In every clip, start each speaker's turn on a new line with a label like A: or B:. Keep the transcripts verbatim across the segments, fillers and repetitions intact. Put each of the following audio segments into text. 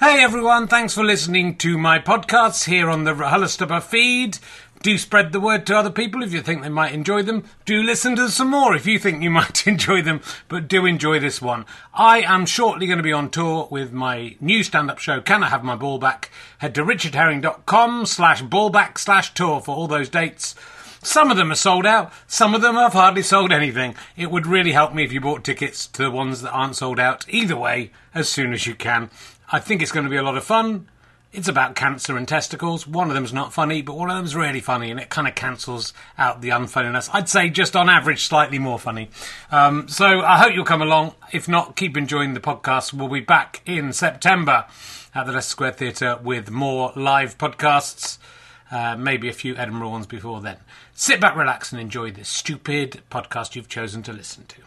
A: Hey everyone, thanks for listening to my podcasts here on the RHLSTP feed. Do spread the word to other people if you think they might enjoy them. Do listen to some more if you think you might enjoy them, but do enjoy this one. I am shortly going to be on tour with my new stand-up show, Can I Have My Ball Back? Head to richardherring.com slash ballback slash tour for all those dates. Some of them are sold out, some of them have hardly sold anything. It would really help me if you bought tickets to the ones that aren't sold out. Either way, as soon as you can. I think it's going to be a lot of fun. It's about cancer and testicles. One of them's not funny, but one of them's really funny, and it kind of cancels out the unfunniness. I'd say just on average, slightly more funny. Um, so I hope you'll come along. If not, keep enjoying the podcast. We'll be back in September at the Leicester Square Theatre with more live podcasts. Uh, maybe a few Edinburgh ones before then. Sit back, relax, and enjoy this stupid podcast you've chosen to listen to.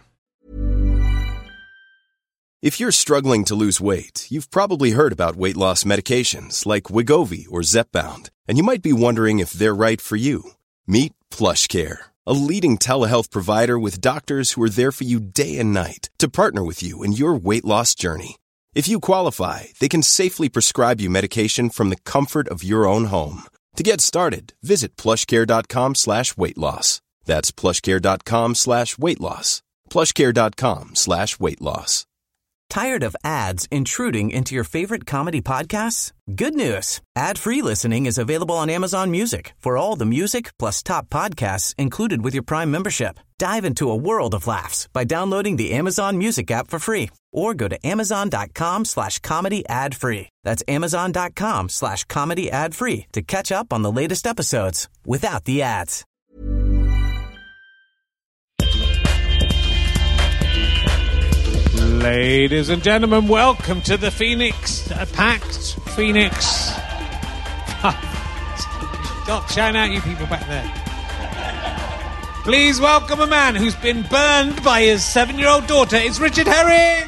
B: If you're struggling to lose weight, you've probably heard about weight loss medications like Wegovy or Zepbound, and you might be wondering if they're right for you. Meet PlushCare, a leading telehealth provider with doctors who are there for you day and night to partner with you in your weight loss journey. If you qualify, they can safely prescribe you medication from the comfort of your own home. To get started, visit plushcare.com slash weight loss. That's plushcare.com slash weight loss. plushcare.com slash weight loss.
C: Tired of ads intruding into your favorite comedy podcasts? Good news. Ad-free listening is available on Amazon Music for all the music plus top podcasts included with your Prime membership. Dive into a world of laughs by downloading the Amazon Music app for free or go to amazon.com slash comedy ad free. That's amazon.com slash comedy ad free to catch up on the latest episodes without the ads.
A: Ladies and gentlemen, welcome to the Phoenix uh, Pact. Phoenix. Stop shouting out, you people back there. Please welcome a man who's been burned by his seven-year-old daughter. It's Richard Herring.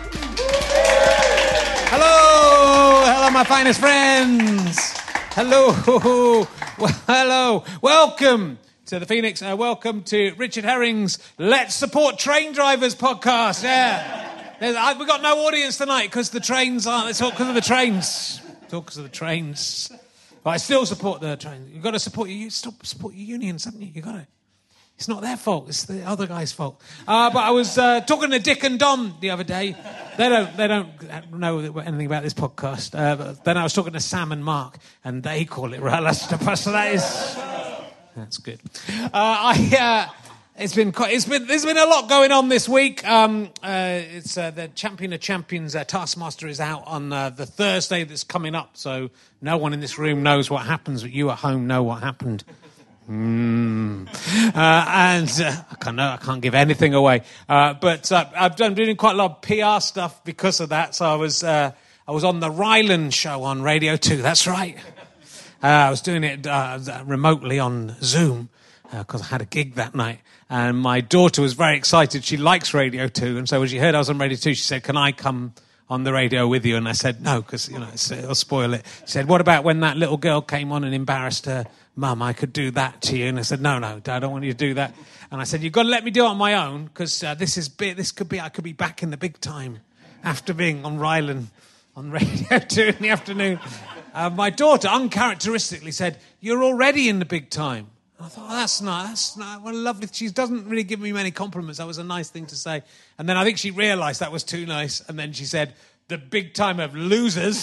A: Hello. Hello, my finest friends. Hello. Well, hello. Welcome to the Phoenix. Uh, welcome to Richard Herring's Let's Support Train Drivers podcast. Yeah. We've got no audience tonight because the trains aren't. It's all because of the trains. It's all because of the trains. But I still support the trains. You've got to support your, stop, support your unions, haven't you? You've got to. It's not their fault. It's the other guy's fault. Uh, but I was uh, talking to Dick and Dom the other day. They don't. They don't know anything about this podcast. Uh, but then I was talking to Sam and Mark, and they call it RHLSTP. So that is. That's good. Uh, I. Uh, It's been quite, it's been there's been a lot going on this week. Um, uh, it's uh, the Champion of Champions uh, Taskmaster is out on uh, the Thursday that's coming up, so no one in this room knows what happens, but you at home know what happened. Mm. Uh, and uh, I can't know, I can't give anything away. Uh, but uh, I've done doing quite a lot of P R stuff because of that. So I was uh, I was on the Ryland show on Radio Two. That's right. Uh, I was doing it uh, remotely on Zoom because uh, I had a gig that night. And my daughter was very excited. She likes Radio two. And so when she heard I was on Radio two, she said, can I come on the radio with you? And I said, no, because, you know, it'll spoil it. She said, what about when that little girl came on and embarrassed her mum? I could do that to you. And I said, no, no, I don't want you to do that. And I said, you've got to let me do it on my own because uh, this is big, this could be, I could be back in the big time after being on Ryland on Radio two in the afternoon. Uh, my daughter uncharacteristically said, you're already in the big time. I thought, oh, that's nice. That's nice. What a lovely... She doesn't really give me many compliments. That was a nice thing to say. And then I think she realised that was too nice. And then she said, the big time of losers.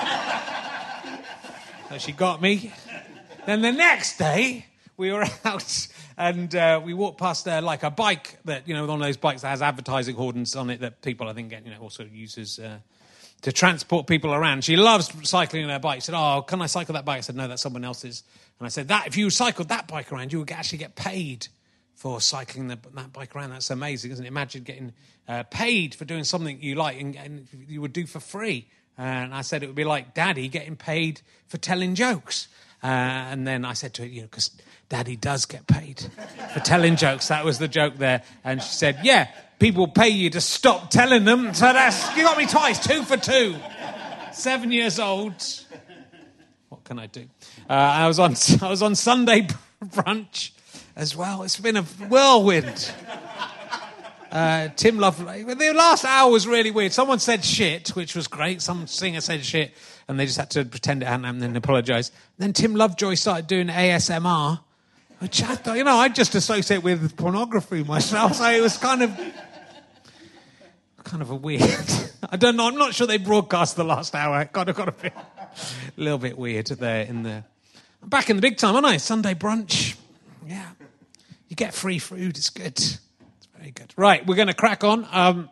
A: So she got me. Then the next day, we were out and uh, we walked past uh, like a bike that, you know, one of those bikes that has advertising hoardings on it that people, I think, get, you know, also uses uh, to transport people around. She loves cycling on her bike. She said, oh, can I cycle that bike? I said, no, that's someone else's. And I said, that if you cycled that bike around, you would actually get paid for cycling the, that bike around. That's amazing, isn't it? Imagine getting uh, paid for doing something you like and, and you would do for free. Uh, and I said it would be like Daddy getting paid for telling jokes. Uh, and then I said to her, you know, because Daddy does get paid for telling jokes. That was the joke there. And she said, yeah, people pay you to stop telling them. So that's, you got me twice, two for two. Seven years old. What can I do? Uh, I was on I was on Sunday brunch as well. It's been a whirlwind. Uh, Tim Love. The last hour was really weird. Someone said shit, which was great. Some singer said shit, and they just had to pretend it hadn't happened and then apologise. Then Tim Lovejoy started doing A S M R, which I thought, you know, I just associate with pornography myself. So it was kind of, kind of a weird. I don't know. I'm not sure they broadcast the last hour. It got, got a bit, a little bit weird there in the. I'm back in the big time, aren't I? Sunday brunch. Yeah, you get free food. It's good. Very good. Right, we're going to crack on. Um,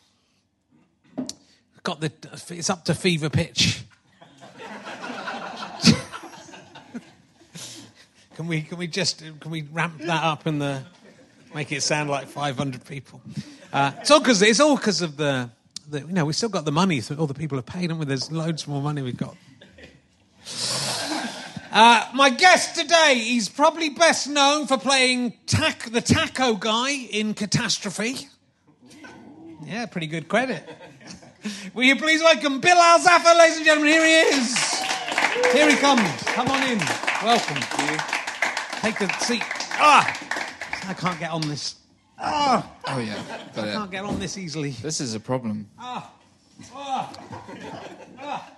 A: got the. It's up to fever pitch. can we? Can we just? Can we ramp that up and the make it sound like five hundred people? Uh, it's all because it's all because of the, the. You know, we still got the money. So all the people have paid, and there's loads more money we've got. Uh, my guest today, he's probably best known for playing tac- the taco guy in Catastrophe. Yeah, pretty good credit. Will you please welcome Bilal Zafar, ladies and gentlemen? Here he is. Here he comes. Come on in. Welcome. Take a seat. Ah, I can't get on this. Ah,
D: oh yeah,
A: I can't get on this easily.
D: This is a problem.
A: Ah, ah, ah.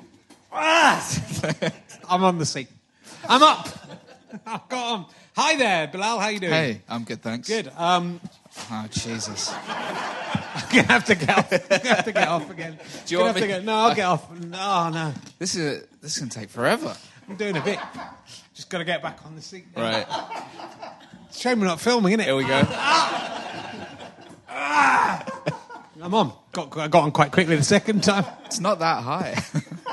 A: Ah. I'm on the seat. I'm up. I've got on. Hi there, Bilal. How you doing?
D: Hey, I'm good, thanks.
A: Good. Um,
D: oh, Jesus.
A: I'm going to have to get off. I'm going to have to get off again.
D: Do you want
A: me?
D: me?
A: Get... No, I'll get off. No, no.
D: This is a, this is going to take forever.
A: I'm doing a bit. Just got to get back on the seat. Now.
D: Right.
A: It's a shame we're not filming, isn't it?
D: Here we go.
A: Ah. Ah. I'm on. Got, got on quite quickly the second time.
D: It's not that high.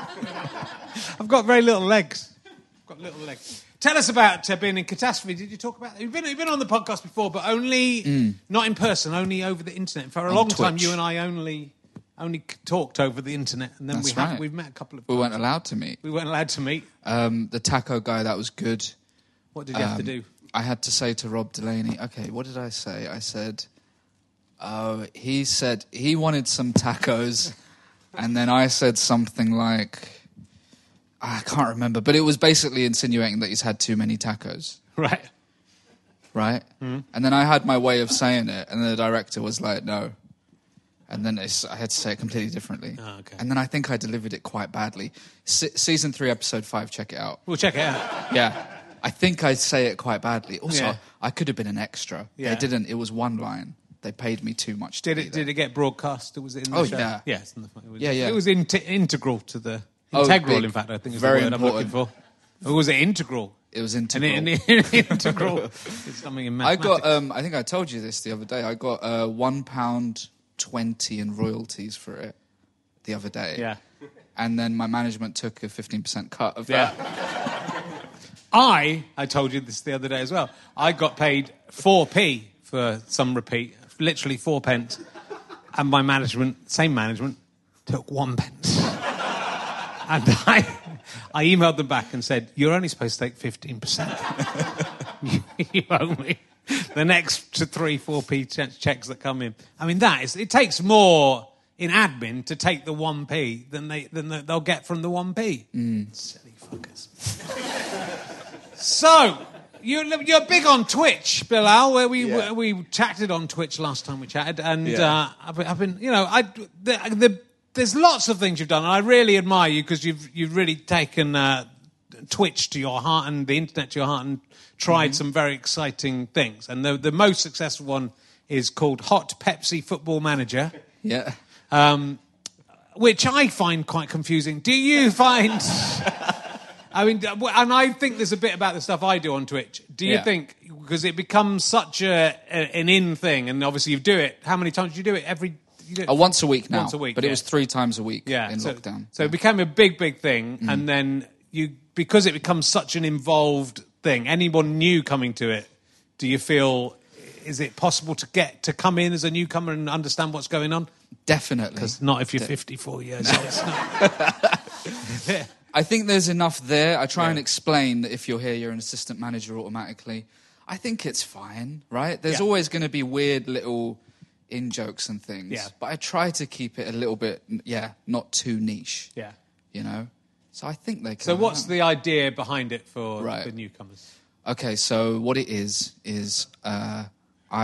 A: I've got very little legs. I've got little legs. Tell us about uh, being in Catastrophe. Did you talk about... You've been, you've been on the podcast before, but only... Mm. Not in person, only over the internet. For a
D: on
A: long
D: Twitch.
A: time, you and I only only talked over the internet, and then
D: That's
A: we
D: right.
A: have, we've met a couple of
D: We
A: times.
D: weren't allowed to meet.
A: We weren't allowed to meet.
D: Um, the taco guy, that was good.
A: What did you
D: um,
A: have to do?
D: I had to say to Rob Delaney, okay, what did I say? I said... Oh, he said he wanted some tacos, and then I said something like... I can't remember, but it was basically insinuating that he's had too many tacos.
A: Right.
D: Right? Mm. And then I had my way of saying it, and the director was like, no. And then it's, I had to say it completely differently.
A: Oh, okay.
D: And then I think I delivered it quite badly. Se- season three, episode five, check it out.
A: We'll check it out.
D: Yeah. I think I say it quite badly. Also,
A: Yeah.
D: I could have been an extra.
A: Yeah.
D: They didn't. It was one line. They paid me too much to
A: Did
D: be
A: it?
D: there.
A: Did it get broadcast? Was it in the
D: Oh,
A: show?
D: yeah.
A: Yeah, it's in the, it was,
D: Yeah, yeah.
A: It was in- integral to the...
D: Oh,
A: Integral,
D: big.
A: in fact, I think is
D: Very
A: the word I'm looking for. Or was it integral?
D: It was
A: And
D: integral.
A: it, and it, integral is something in
D: I
A: mathematics.
D: got, um, I think I told you this the other day, I got uh, one pound twenty in royalties for it the other day.
A: Yeah.
D: And then my management took a fifteen percent cut of
A: Yeah.
D: that.
A: I, I told you this the other day as well, I got paid four p for some repeat, literally four pence, and my management, same management, took one pence. And I, I emailed them back and said, you're only supposed to take fifteen percent. you, you owe me the next to three, four p che- checks that come in. I mean, that is, it takes more in admin to take the one p than, they, than the, they'll get from the one p. Mm. Silly fuckers. So, you're, you're big on Twitch, Bilal, where we
D: Yeah.
A: we chatted on Twitch last time we chatted, and
D: Yeah.
A: uh, I've, been, I've been, you know, I the, the, there's lots of things you've done, and I really admire you because you've you've really taken uh, Twitch to your heart and the internet to your heart and tried mm-hmm. some very exciting things. And the the most successful one is called Hot Pepsi Football Manager.
D: Yeah.
A: Um, which I find quite confusing. Do you find... I mean, and I think there's a bit about the stuff I do on Twitch. Do you
D: Yeah.
A: think, because it becomes such a, a an in thing, and obviously you do it, how many times do you do it? Every... You do it
D: Uh, once a week now.
A: Once a week,
D: But
A: yeah.
D: it was three times a week
A: yeah,
D: in
A: so,
D: lockdown.
A: So
D: yeah.
A: it became a big, big thing, mm. and then you, because it becomes such an involved thing, anyone new coming to it, do you feel, is it possible to get to come in as a newcomer and understand what's going on?
D: Definitely.
A: Because not if you're
D: De-
A: fifty-four years old. It's not.
D: I think there's enough there. I try
A: Yeah.
D: and explain that if you're here, you're an assistant manager automatically. I think it's fine, right? There's
A: Yeah.
D: always going to be weird little in-jokes and things.
A: Yeah.
D: But I try to keep it a little bit, yeah, not too niche.
A: Yeah.
D: You know? So I think they can.
A: So what's the idea behind it for
D: Right.
A: the newcomers?
D: Okay, so what it is, is uh, I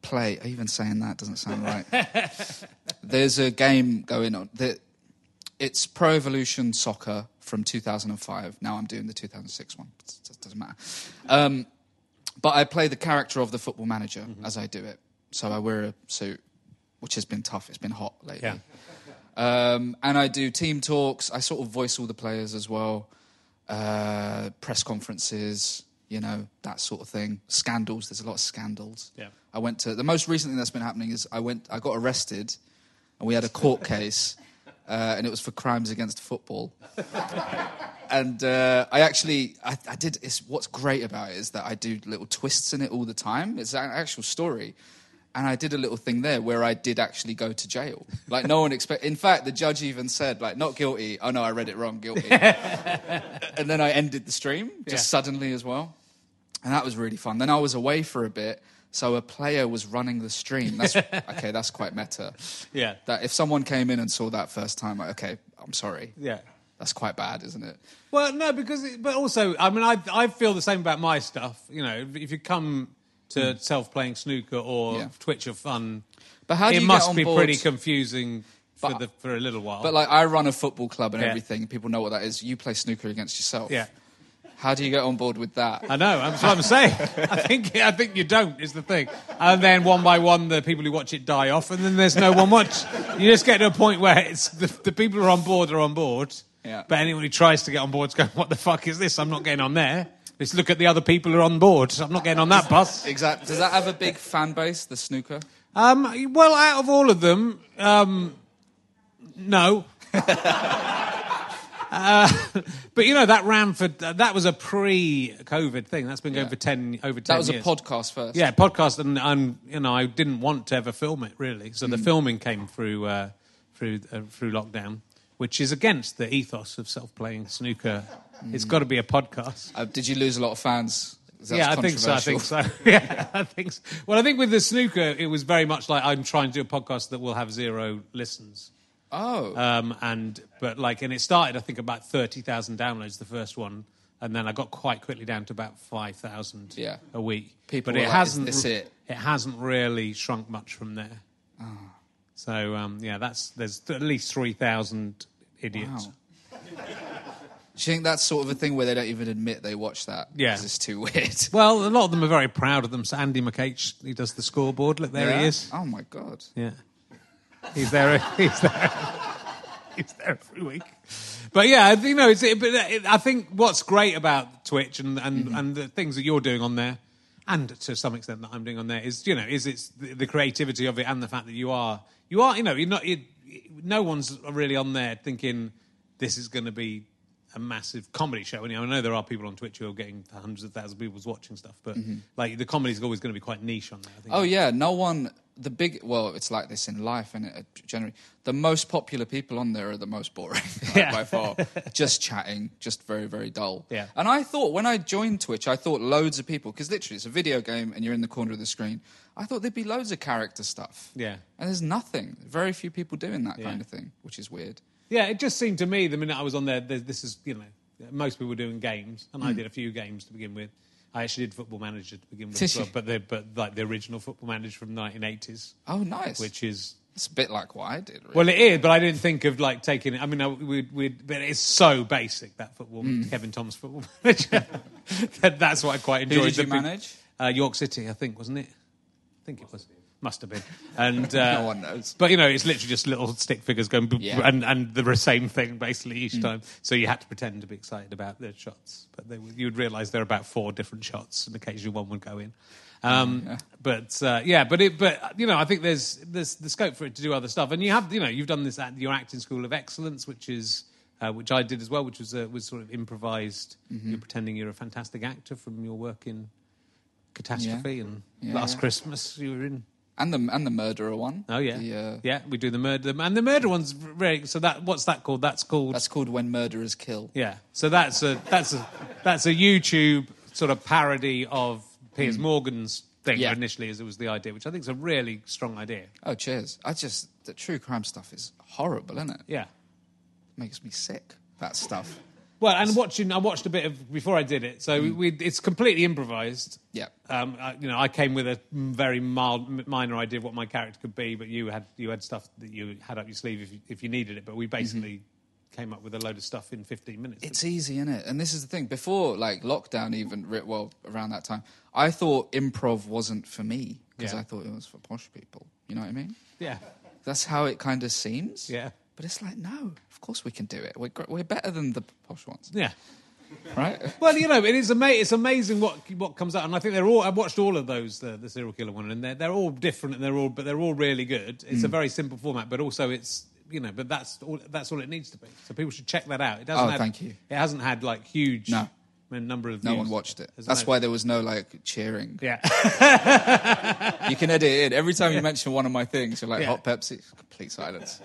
D: play. Even saying that doesn't sound right. There's a game going on. That it's Pro Evolution Soccer from two thousand five. Now I'm doing the two thousand six one. It doesn't matter. Um, but I play the character of the Football Manager mm-hmm. as I do it. So I wear a suit, which has been tough. It's been hot lately.
A: Yeah.
D: Um, and I do team talks. I sort of voice all the players as well. Uh, press conferences, you know, that sort of thing. Scandals. There's a lot of scandals.
A: Yeah.
D: I went to... The most recent thing that's been happening is I went. I got arrested and we had a court case uh, and it was for crimes against football. And uh, I actually... I, I did... It's, what's great about it is that I do little twists in it all the time. It's an actual story. And I did a little thing there where I did actually go to jail. Like, no one expect. In fact, the judge even said, like, not guilty. Oh, no, I read it wrong, guilty. And then I ended the stream, just yeah. suddenly as well. And that was really fun. Then I was away for a bit, so a player was running the stream. That's okay, that's quite meta.
A: Yeah.
D: That if someone came in and saw that first time, like, okay, I'm sorry.
A: Yeah.
D: That's quite bad, isn't it?
A: Well, no, because... It, but also, I mean, I, I feel the same about my stuff. You know, if, if you come... to mm. self-playing snooker or
D: yeah.
A: Twitch or fun,
D: but how do
A: it
D: you
A: must
D: get on
A: be
D: board?
A: pretty confusing for,
D: but,
A: the, for a little while.
D: But, like, I run a football club and
A: yeah.
D: everything. People know what that is. You play snooker against yourself.
A: Yeah.
D: How do you get on board with that?
A: I know, that's what I'm saying. I think I think you don't, is the thing. And then one by one, the people who watch it die off, and then there's no one watch. You just get to a point where it's the, the people who are on board are on board,
D: yeah.
A: but anyone who tries to get on board is going, what the fuck is this? I'm not getting on there. Let's look at the other people who are on board. I'm not getting on that bus.
D: Exactly. Does that have a big fan base, the snooker?
A: Um, well, out of all of them, um, no. uh, but, you know, that ran for... Uh, that was a pre-COVID thing. That's been going
D: yeah.
A: for ten over ten years.
D: That was years. a podcast first.
A: Yeah, podcast, and, and, you know, I didn't want to ever film it, really. So mm. the filming came through, uh, through, uh, through lockdown, which is against the ethos of self-playing snooker. It's got to be a podcast.
D: Uh, did you lose a lot of fans?
A: Yeah, I think so. I think so. Yeah, I think so. Well, I think with the snooker, it was very much like I'm trying to do a podcast that will have zero listens.
D: Oh.
A: Um, and but like, and it started, I think, about thirty thousand downloads the first one, and then I got quite quickly down to about five thousand
D: yeah.
A: a week.
D: People,
A: but it
D: like,
A: hasn't.
D: Is this it?
A: It hasn't really shrunk much from there.
D: Oh.
A: So um, yeah, that's there's at least three thousand idiots.
D: Wow. Do you think that's sort of a thing where they don't even admit they watch that?
A: Yeah.
D: Because it's too weird.
A: Well, a lot of them are very proud of them. So Andy McH, he does the scoreboard. Look, there
D: yeah?
A: he is.
D: Oh, my God.
A: Yeah. He's there. He's there. He's there every week. But, yeah, you know, it's, it, but it, I think what's great about Twitch and, and, mm-hmm. and the things that you're doing on there, and to some extent that I'm doing on there, is, you know, is it's the, the creativity of it and the fact that you are, you are, you know, you're not, you, no one's really on there thinking this is going to be a massive comedy show. And you know, I know there are people on Twitch who are getting hundreds of thousands of people watching stuff, but mm-hmm. like the comedy's always going to be quite niche on there, I think.
D: Oh, yeah. No one... The big... Well, it's like this in life, and it generally... The most popular people on there are the most boring, like,
A: yeah.
D: by far. Just chatting, just very, very dull.
A: Yeah.
D: And I thought, when I joined Twitch, I thought loads of people... Because literally, it's a video game, and you're in the corner of the screen. I thought there'd be loads of character stuff.
A: Yeah.
D: And there's nothing. Very few people doing that
A: yeah.
D: kind of thing, which is weird.
A: Yeah, it just seemed to me, the minute I was on there, this is, you know... Most people were doing games, and mm. I did a few games to begin with. I actually did Football Manager to begin with as well, but, the, but like the original Football Manager from the nineteen eighties.
D: Oh, nice.
A: Which is...
D: It's a bit like what I did, really.
A: Well, it is, but I didn't think of, like, taking it... I mean, I, we'd, we'd, but it's so basic, that football... Mm. Kevin Thomas Football Manager. that, that's what I quite enjoyed.
D: Who did you
A: the,
D: manage?
A: Uh, York City, I think, wasn't it? I think it was. Must have been. And uh,
D: no one knows.
A: But, you know, it's literally just little stick figures going... Boop,
D: yeah.
A: and, and the same thing, basically, each mm. time. So you had to pretend to be excited about the shots. But they, you would realise there are about four different shots, and occasionally one would go in. Um, yeah. But, uh, yeah, but, it, but you know, I think there's, there's the scope for it to do other stuff. And you have, you know, you've done this at your acting school of excellence, which is... Uh, which I did as well, which was uh, was sort of improvised. Mm-hmm. You're pretending you're a fantastic actor from your work in Catastrophe, yeah. and
D: yeah,
A: Last
D: yeah.
A: Christmas you were in...
D: And the and the murderer one.
A: Oh yeah,
D: the, uh,
A: yeah. We do the murder, and the murder one's very. So that what's that called? That's called.
D: That's called When Murderers Kill.
A: Yeah. So that's a that's a that's a YouTube sort of parody of Piers mm. Morgan's thing
D: yeah.
A: initially, as it was the idea, which I think is a really strong idea.
D: Oh, cheers! I just the true crime stuff is horrible, isn't it?
A: Yeah,
D: makes me sick. That stuff.
A: Well, and watching, I watched a bit of before I did it, so mm. we, it's completely improvised.
D: Yeah.
A: Um, I, you know, I came with a very mild, minor idea of what my character could be, but you had you had stuff that you had up your sleeve if you, if you needed it. But we basically mm-hmm. came up with a load of stuff in fifteen minutes.
D: It's easy, isn't it? And this is the thing. Before, like lockdown, even well around that time, I thought improv wasn't for me because yeah. I thought it was for posh people. You know what I mean?
A: Yeah.
D: That's how it kind of seems.
A: Yeah.
D: But it's like, no, of course we can do it. We're we're better than the posh ones.
A: Yeah.
D: Right?
A: Well, you know, it is ama- it's amazing what what comes out, and I think they're all. I've watched all of those, the, the serial killer one, and they're they're all different, and they're all, but they're all really good. It's mm. a very simple format, but also it's you know, but that's all that's all it needs to be. So people should check that out. It doesn't.
D: Oh,
A: have,
D: thank you.
A: It hasn't had like huge.
D: No.
A: Number of
D: no
A: views.
D: one watched it.
A: There's
D: That's
A: no...
D: why there was no like cheering.
A: Yeah.
D: You can edit it in. Every time you mention one of my things, you're like
A: yeah.
D: hot Pepsi, complete silence.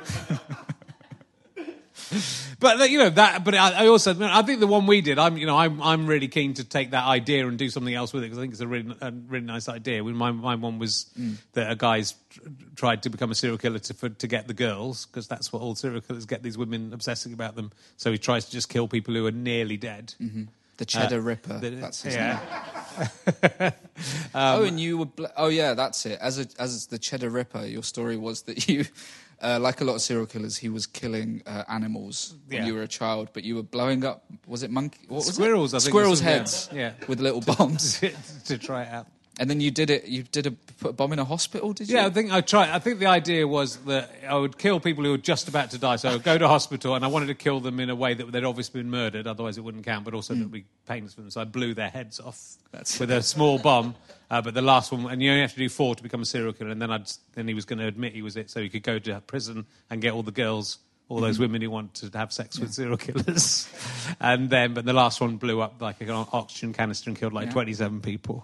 A: But you know that. But I, I also, I think the one we did. I'm, you know, I'm, I'm really keen to take that idea and do something else with it because I think it's a really, a really nice idea. My, my one was mm. that a guy's tried to become a serial killer to for, to get the girls because that's what all serial killers get. These women obsessing about them. So he tries to just kill people who are nearly dead.
D: Mm-hmm. The Cheddar uh, Ripper.
A: The,
D: that's his
A: yeah.
D: name. um, oh, and you were. Bl- oh, yeah, that's it. As a, as the Cheddar Ripper, your story was that you. Uh, like a lot of serial killers, he was killing uh, animals when
A: yeah.
D: you were a child, but you were blowing up, was it monkey? What was
A: Squirrels,
D: it?
A: I think.
D: Squirrels'
A: yeah.
D: heads
A: yeah.
D: with little bombs.
A: to, to try it out.
D: And then you did it, you did a, put a bomb in a hospital, did you?
A: Yeah, I think I tried. I think the idea was that I would kill people who were just about to die. So I would go to hospital and I wanted to kill them in a way that they'd obviously been murdered, otherwise it wouldn't count, but also mm. that would be painless for them. So I blew their heads off That's with a small bomb. Uh, but the last one, and you only have to do four to become a serial killer, and then I'd, then he was going to admit he was it, so he could go to prison and get all the girls, all those women who want to have sex yeah. with serial killers. And then, but the last one blew up like an oxygen canister and killed like yeah. twenty-seven people.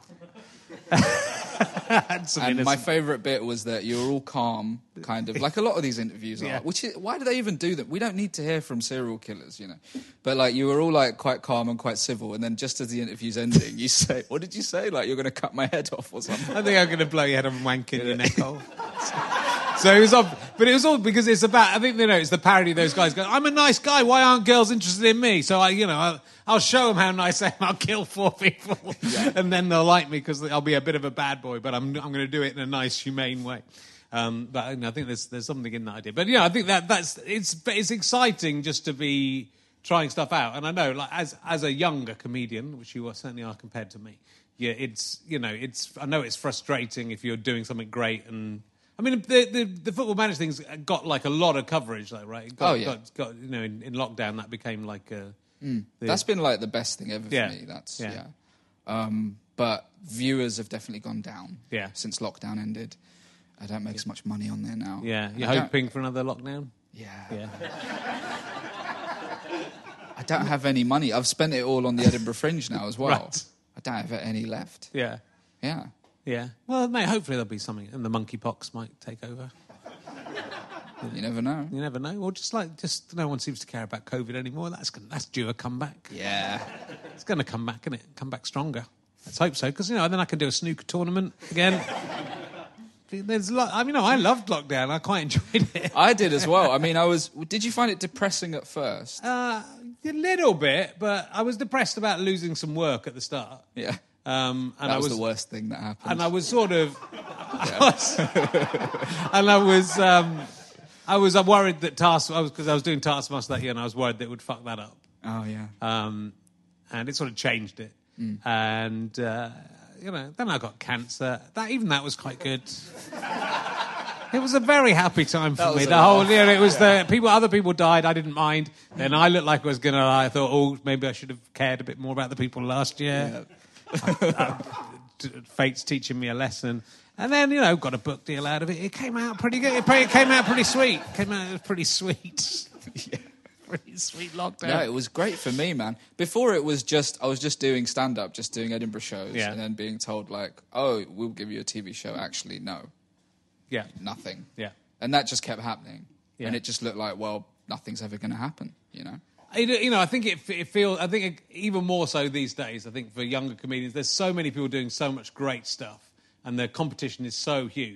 A: and
D: and my favourite bit was that you were all calm, kind of, like a lot of these interviews are. Yeah. Which is, why do they even do that? We don't need to hear from serial killers, you know. But like you were all like quite calm and quite civil, and then just as the interview's ending, you say, "What did you say? Like you're going to cut my head off or something?"
A: I think I'm going to blow your head off and wank in your neck hole. So it was all, but it was all because it's about. I think you know it's the parody of those guys going, "I'm a nice guy. Why aren't girls interested in me?" So I, you know, I'll, I'll show them how nice I am. I'll kill four people, yeah. and then they'll like me because I'll be a bit of a bad boy. But I'm I'm going to do it in a nice, humane way. Um, but you know, I think there's there's something in that idea. But yeah, I think that that's it's it's exciting just to be trying stuff out. And I know, like as as a younger comedian, which you are, certainly are compared to me, yeah, it's you know, it's I know it's frustrating if you're doing something great and. I mean, the, the the Football Manager thing's got like a lot of coverage, like right? It got,
D: oh yeah.
A: Got, got, you know, in, in lockdown that became like a.
D: Mm. The, That's been like the best thing ever for
A: yeah.
D: me. That's
A: yeah.
D: yeah. Um, but viewers have definitely gone down.
A: Yeah. Since
D: lockdown ended, I don't make yeah. so much money on there now.
A: Yeah, you're
D: I
A: hoping for another lockdown.
D: Yeah.
A: Yeah.
D: I don't have any money. I've spent it all on the Edinburgh Fringe now as well.
A: Right.
D: I don't have any left.
A: Yeah.
D: Yeah.
A: Yeah. Well, mate, hopefully there'll be something, and the monkeypox might take over.
D: You never know.
A: You never know. Or just like, just no one seems to care about COVID anymore. That's that's due a comeback.
D: Yeah.
A: It's going to come back, isn't it? Come back stronger. Let's hope so, because, you know, then I can do a snooker tournament again. There's a lot, I mean, no, I loved lockdown. I quite enjoyed it.
D: I did as well. I mean, I was... Did you find it depressing at first?
A: Uh, a little bit, but I was depressed about losing some work at the start.
D: Yeah.
A: Um, and
D: that
A: I
D: was,
A: was
D: the worst thing that happened.
A: And I was sort of... I was, and I was... Um, I was worried that Task... Because I, I was doing Taskmaster that year, and I was worried that it would fuck that up.
D: Oh, yeah.
A: Um, and it sort of changed it. Mm. And... Uh, You know, then I got cancer. That even that was quite good. It was a very happy time for me. The whole year, it was the people. Other people died. I didn't mind. Then I looked like I was gonna. I thought, oh, maybe I should have cared a bit more about the people last year. Yeah. I, I, fate's teaching me a lesson. And then, you know, got a book deal out of it. It came out pretty good. It came out pretty sweet. It came out pretty sweet. Yeah. Pretty sweet lockdown.
D: No, it was great for me, man. Before it was just, I was just doing stand-up, just doing Edinburgh shows,
A: yeah.
D: and then being told, like, oh, we'll give you a T V show. Actually, no.
A: Yeah.
D: Nothing.
A: Yeah.
D: And that just kept happening.
A: Yeah.
D: And it just looked like, well, nothing's ever going to happen, you know?
A: It, you know, I think it, it feels, I think it, even more so these days, I think for younger comedians, there's so many people doing so much great stuff, and the competition is so huge.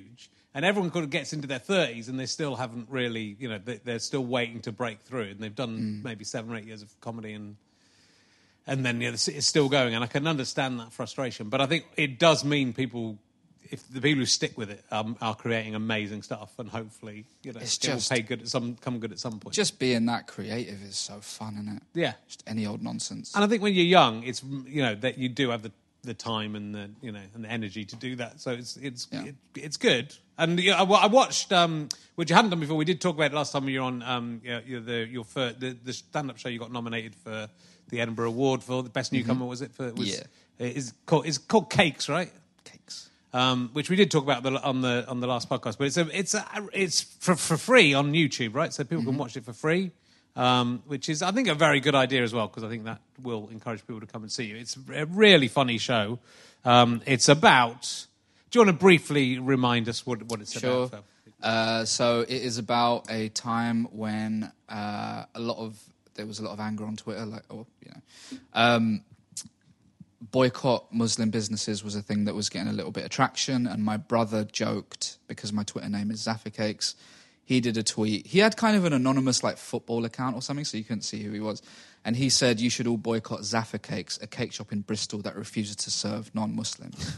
A: And everyone kind of gets into their thirties and they still haven't really, you know, they, they're still waiting to break through. And they've done mm. maybe seven or eight years of comedy and and then you know, it's still going. And I can understand that frustration. But I think it does mean people, if the people who stick with it um, are creating amazing stuff and hopefully, you know,
D: it's
A: it
D: just,
A: will pay good at some, come good at some point.
D: Just being that creative is so fun, isn't it?
A: Yeah.
D: Just any old nonsense.
A: And I think when you're young, it's, you know, that you do have the the time and the you know and the energy to do that, so it's it's yeah. it, it's good. And you know, I, I watched, um, which you hadn't done before. We did talk about it last time you were on. Um, you know, you're the your first, the, the stand-up show. You got nominated for the Edinburgh Award for the best newcomer. Mm-hmm. Was it? For it was,
D: yeah,
A: it's called it's called Cakes, right?
D: Cakes.
A: Um, which we did talk about the, on the on the last podcast. But it's a, it's a, it's for, for free on YouTube, right? So people mm-hmm. can watch it for free. Um, which is, I think, a very good idea as well, because I think that will encourage people to come and see you. It's a really funny show. Um, it's about... Do you want to briefly remind us what, what it's
D: sure.
A: about?
D: Uh, so it is about a time when uh, a lot of... There was a lot of anger on Twitter, like, oh, you know... Um, boycott Muslim businesses was a thing that was getting a little bit of traction, and my brother joked, because my Twitter name is Zaffa Cakes... He did a tweet. He had kind of an anonymous like football account or something, so you couldn't see who he was. And he said, you should all boycott Zaffa Cakes, a cake shop in Bristol that refuses to serve non-Muslims.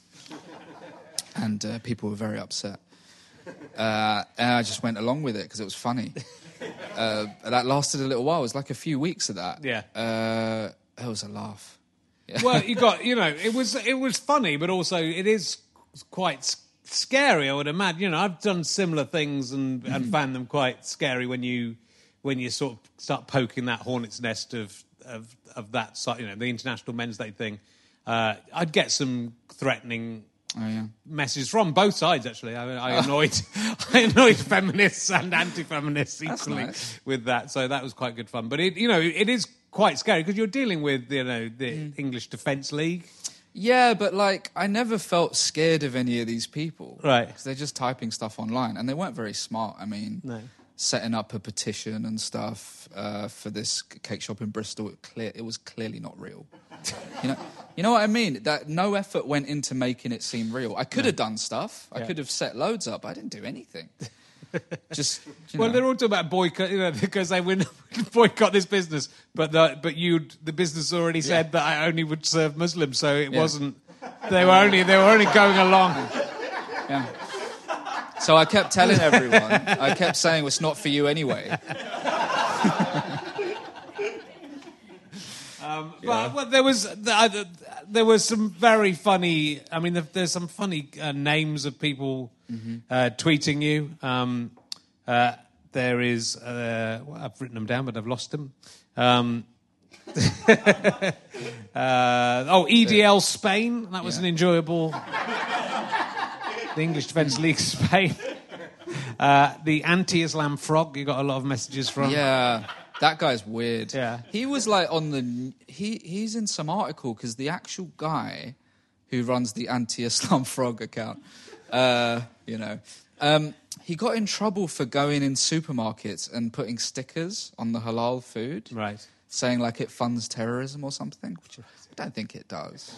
D: and uh, people were very upset. Uh, and I just went along with it because it was funny. Uh, that lasted a little while. It was like a few weeks of that.
A: Yeah.
D: Uh, it was a laugh. Yeah.
A: Well, you got, you know, it was it was funny, but also it is quite scary, I would imagine. You know, I've done similar things and, and mm. found them quite scary when you when you sort of start poking that hornet's nest of of, of that side, you know, the International Men's Day thing. Uh, I'd get some threatening
D: oh, yeah.
A: messages from both sides, actually. I, I annoyed I annoyed feminists and anti-feminists equally nice. with that, so that was quite good fun. But, it, you know, it is quite scary because you're dealing with, you know, the mm. English Defence League.
D: Yeah, but, like, I never felt scared of any of these people.
A: Right.
D: Because they're just typing stuff online. And they weren't very smart. I mean,
A: no.
D: setting up a petition and stuff uh, for this cake shop in Bristol, it, clear, it was clearly not real. you know you know what I mean? That no effort went into making it seem real. I could no. have done stuff. I yeah. could have set loads up. I didn't do anything. Just you
A: well,
D: know.
A: they're all talking about boycott, you know, because they would boycott this business, but the, but you the business already said yeah. that I only would serve Muslims, so it yeah. wasn't. They were only they were only going along.
D: Yeah. So I kept telling everyone. I kept saying it's not for you anyway.
A: um, but yeah. well, there was uh, there was some very funny. I mean, there's some funny uh, names of people. Mm-hmm. Uh, tweeting you. Um, uh, there is... Uh, well, I've written them down, but I've lost them. Um, uh, oh, E D L Spain. That was yeah. an enjoyable... the English Defence League Spain. Uh, the anti-Islam frog, you got a lot of messages from.
D: Yeah, that guy's weird.
A: Yeah.
D: He was like on the... He He's in some article, because the actual guy who runs the anti-Islam frog account... Uh, you know, um, he got in trouble for going in supermarkets and putting stickers on the halal food,
A: right?
D: Saying like it funds terrorism or something. Which I don't think it does.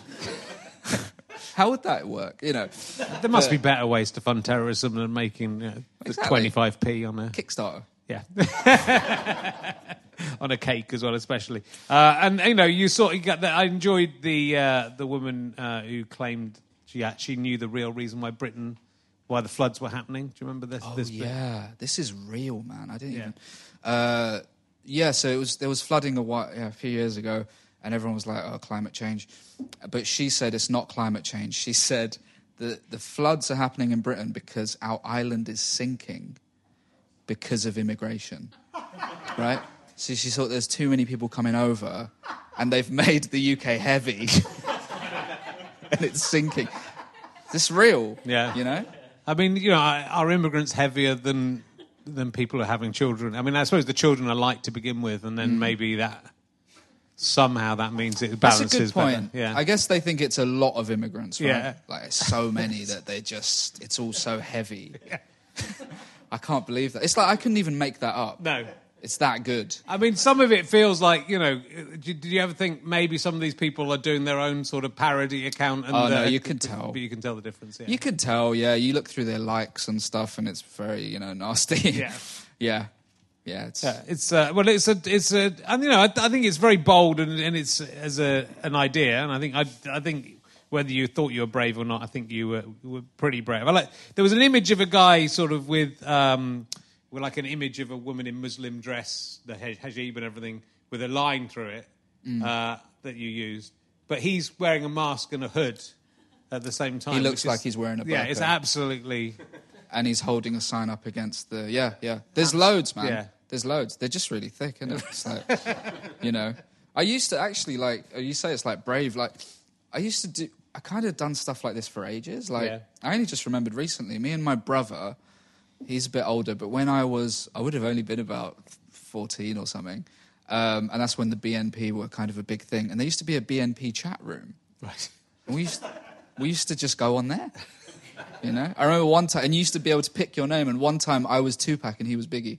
D: How would that work? You know,
A: there must but, be better ways to fund terrorism than making you know, exactly. twenty-five p on a
D: Kickstarter.
A: Yeah, on a cake as well, especially. Uh, and you know, you sort of got that. I enjoyed the uh, the woman uh, who claimed. She actually knew the real reason why Britain, why the floods were happening. Do you remember this?
D: Oh,
A: this
D: yeah. Bit? This is real, man. I didn't
A: yeah.
D: even... Uh, yeah, so it was there was flooding a, while, yeah, a few years ago, and everyone was like, oh, climate change. But she said it's not climate change. She said that the floods are happening in Britain because our island is sinking because of immigration, right? So she thought there's too many people coming over, and they've made the U K heavy... and it's sinking. Is this real?
A: Yeah.
D: You know?
A: I mean, you know, are immigrants heavier than than people are having children? I mean, I suppose the children are light to begin with, and then mm. maybe that somehow that means it balances.
D: That's a good point.
A: Better. Yeah.
D: I guess they think it's a lot of immigrants, right?
A: Yeah.
D: Like, it's so many that they just, it's all so heavy.
A: Yeah.
D: I can't believe that. It's like I couldn't even make that up.
A: No.
D: It's that good.
A: I mean, some of it feels like, you know, did you ever think maybe some of these people are doing their own sort of parody account? And
D: Oh, no,
A: uh,
D: you can tell.
A: But you can tell the difference, yeah.
D: You can tell, yeah. You look through their likes and stuff, and it's very, you know, nasty.
A: Yeah.
D: yeah. Yeah, it's...
A: Yeah, it's uh, well, it's a, it's a, and you know, I, I think it's very bold, and, and it's as a an idea, and I think, I, I think whether you thought you were brave or not, I think you were, were pretty brave. I like there was an image of a guy sort of with, um, with like an image of a woman in Muslim dress, the hijab and everything, with a line through it
D: Mm.
A: uh, that you used, but he's wearing a mask and a hood at the same time.
D: He looks
A: which
D: like
A: is,
D: he's wearing a
A: yeah,
D: burqa.
A: it's absolutely.
D: And he's holding a sign up against the... Yeah, yeah. There's loads, man.
A: Yeah.
D: There's loads. They're just really thick, isn't it? It's like, you know. I used to actually, like... You say it's like brave. Like, I used to do... I kind of done stuff like this for ages. Like,
A: Yeah.
D: I only just remembered recently. Me and my brother, he's a bit older, but when I was... I would have only been about fourteen or something. Um, and that's when the B N P were kind of a big thing. And there used to be a B N P chat room.
A: Right.
D: And we used, we used to just go on there. You know, I remember one time, and you used to be able to pick your name, and one time I was Tupac and he was Biggie.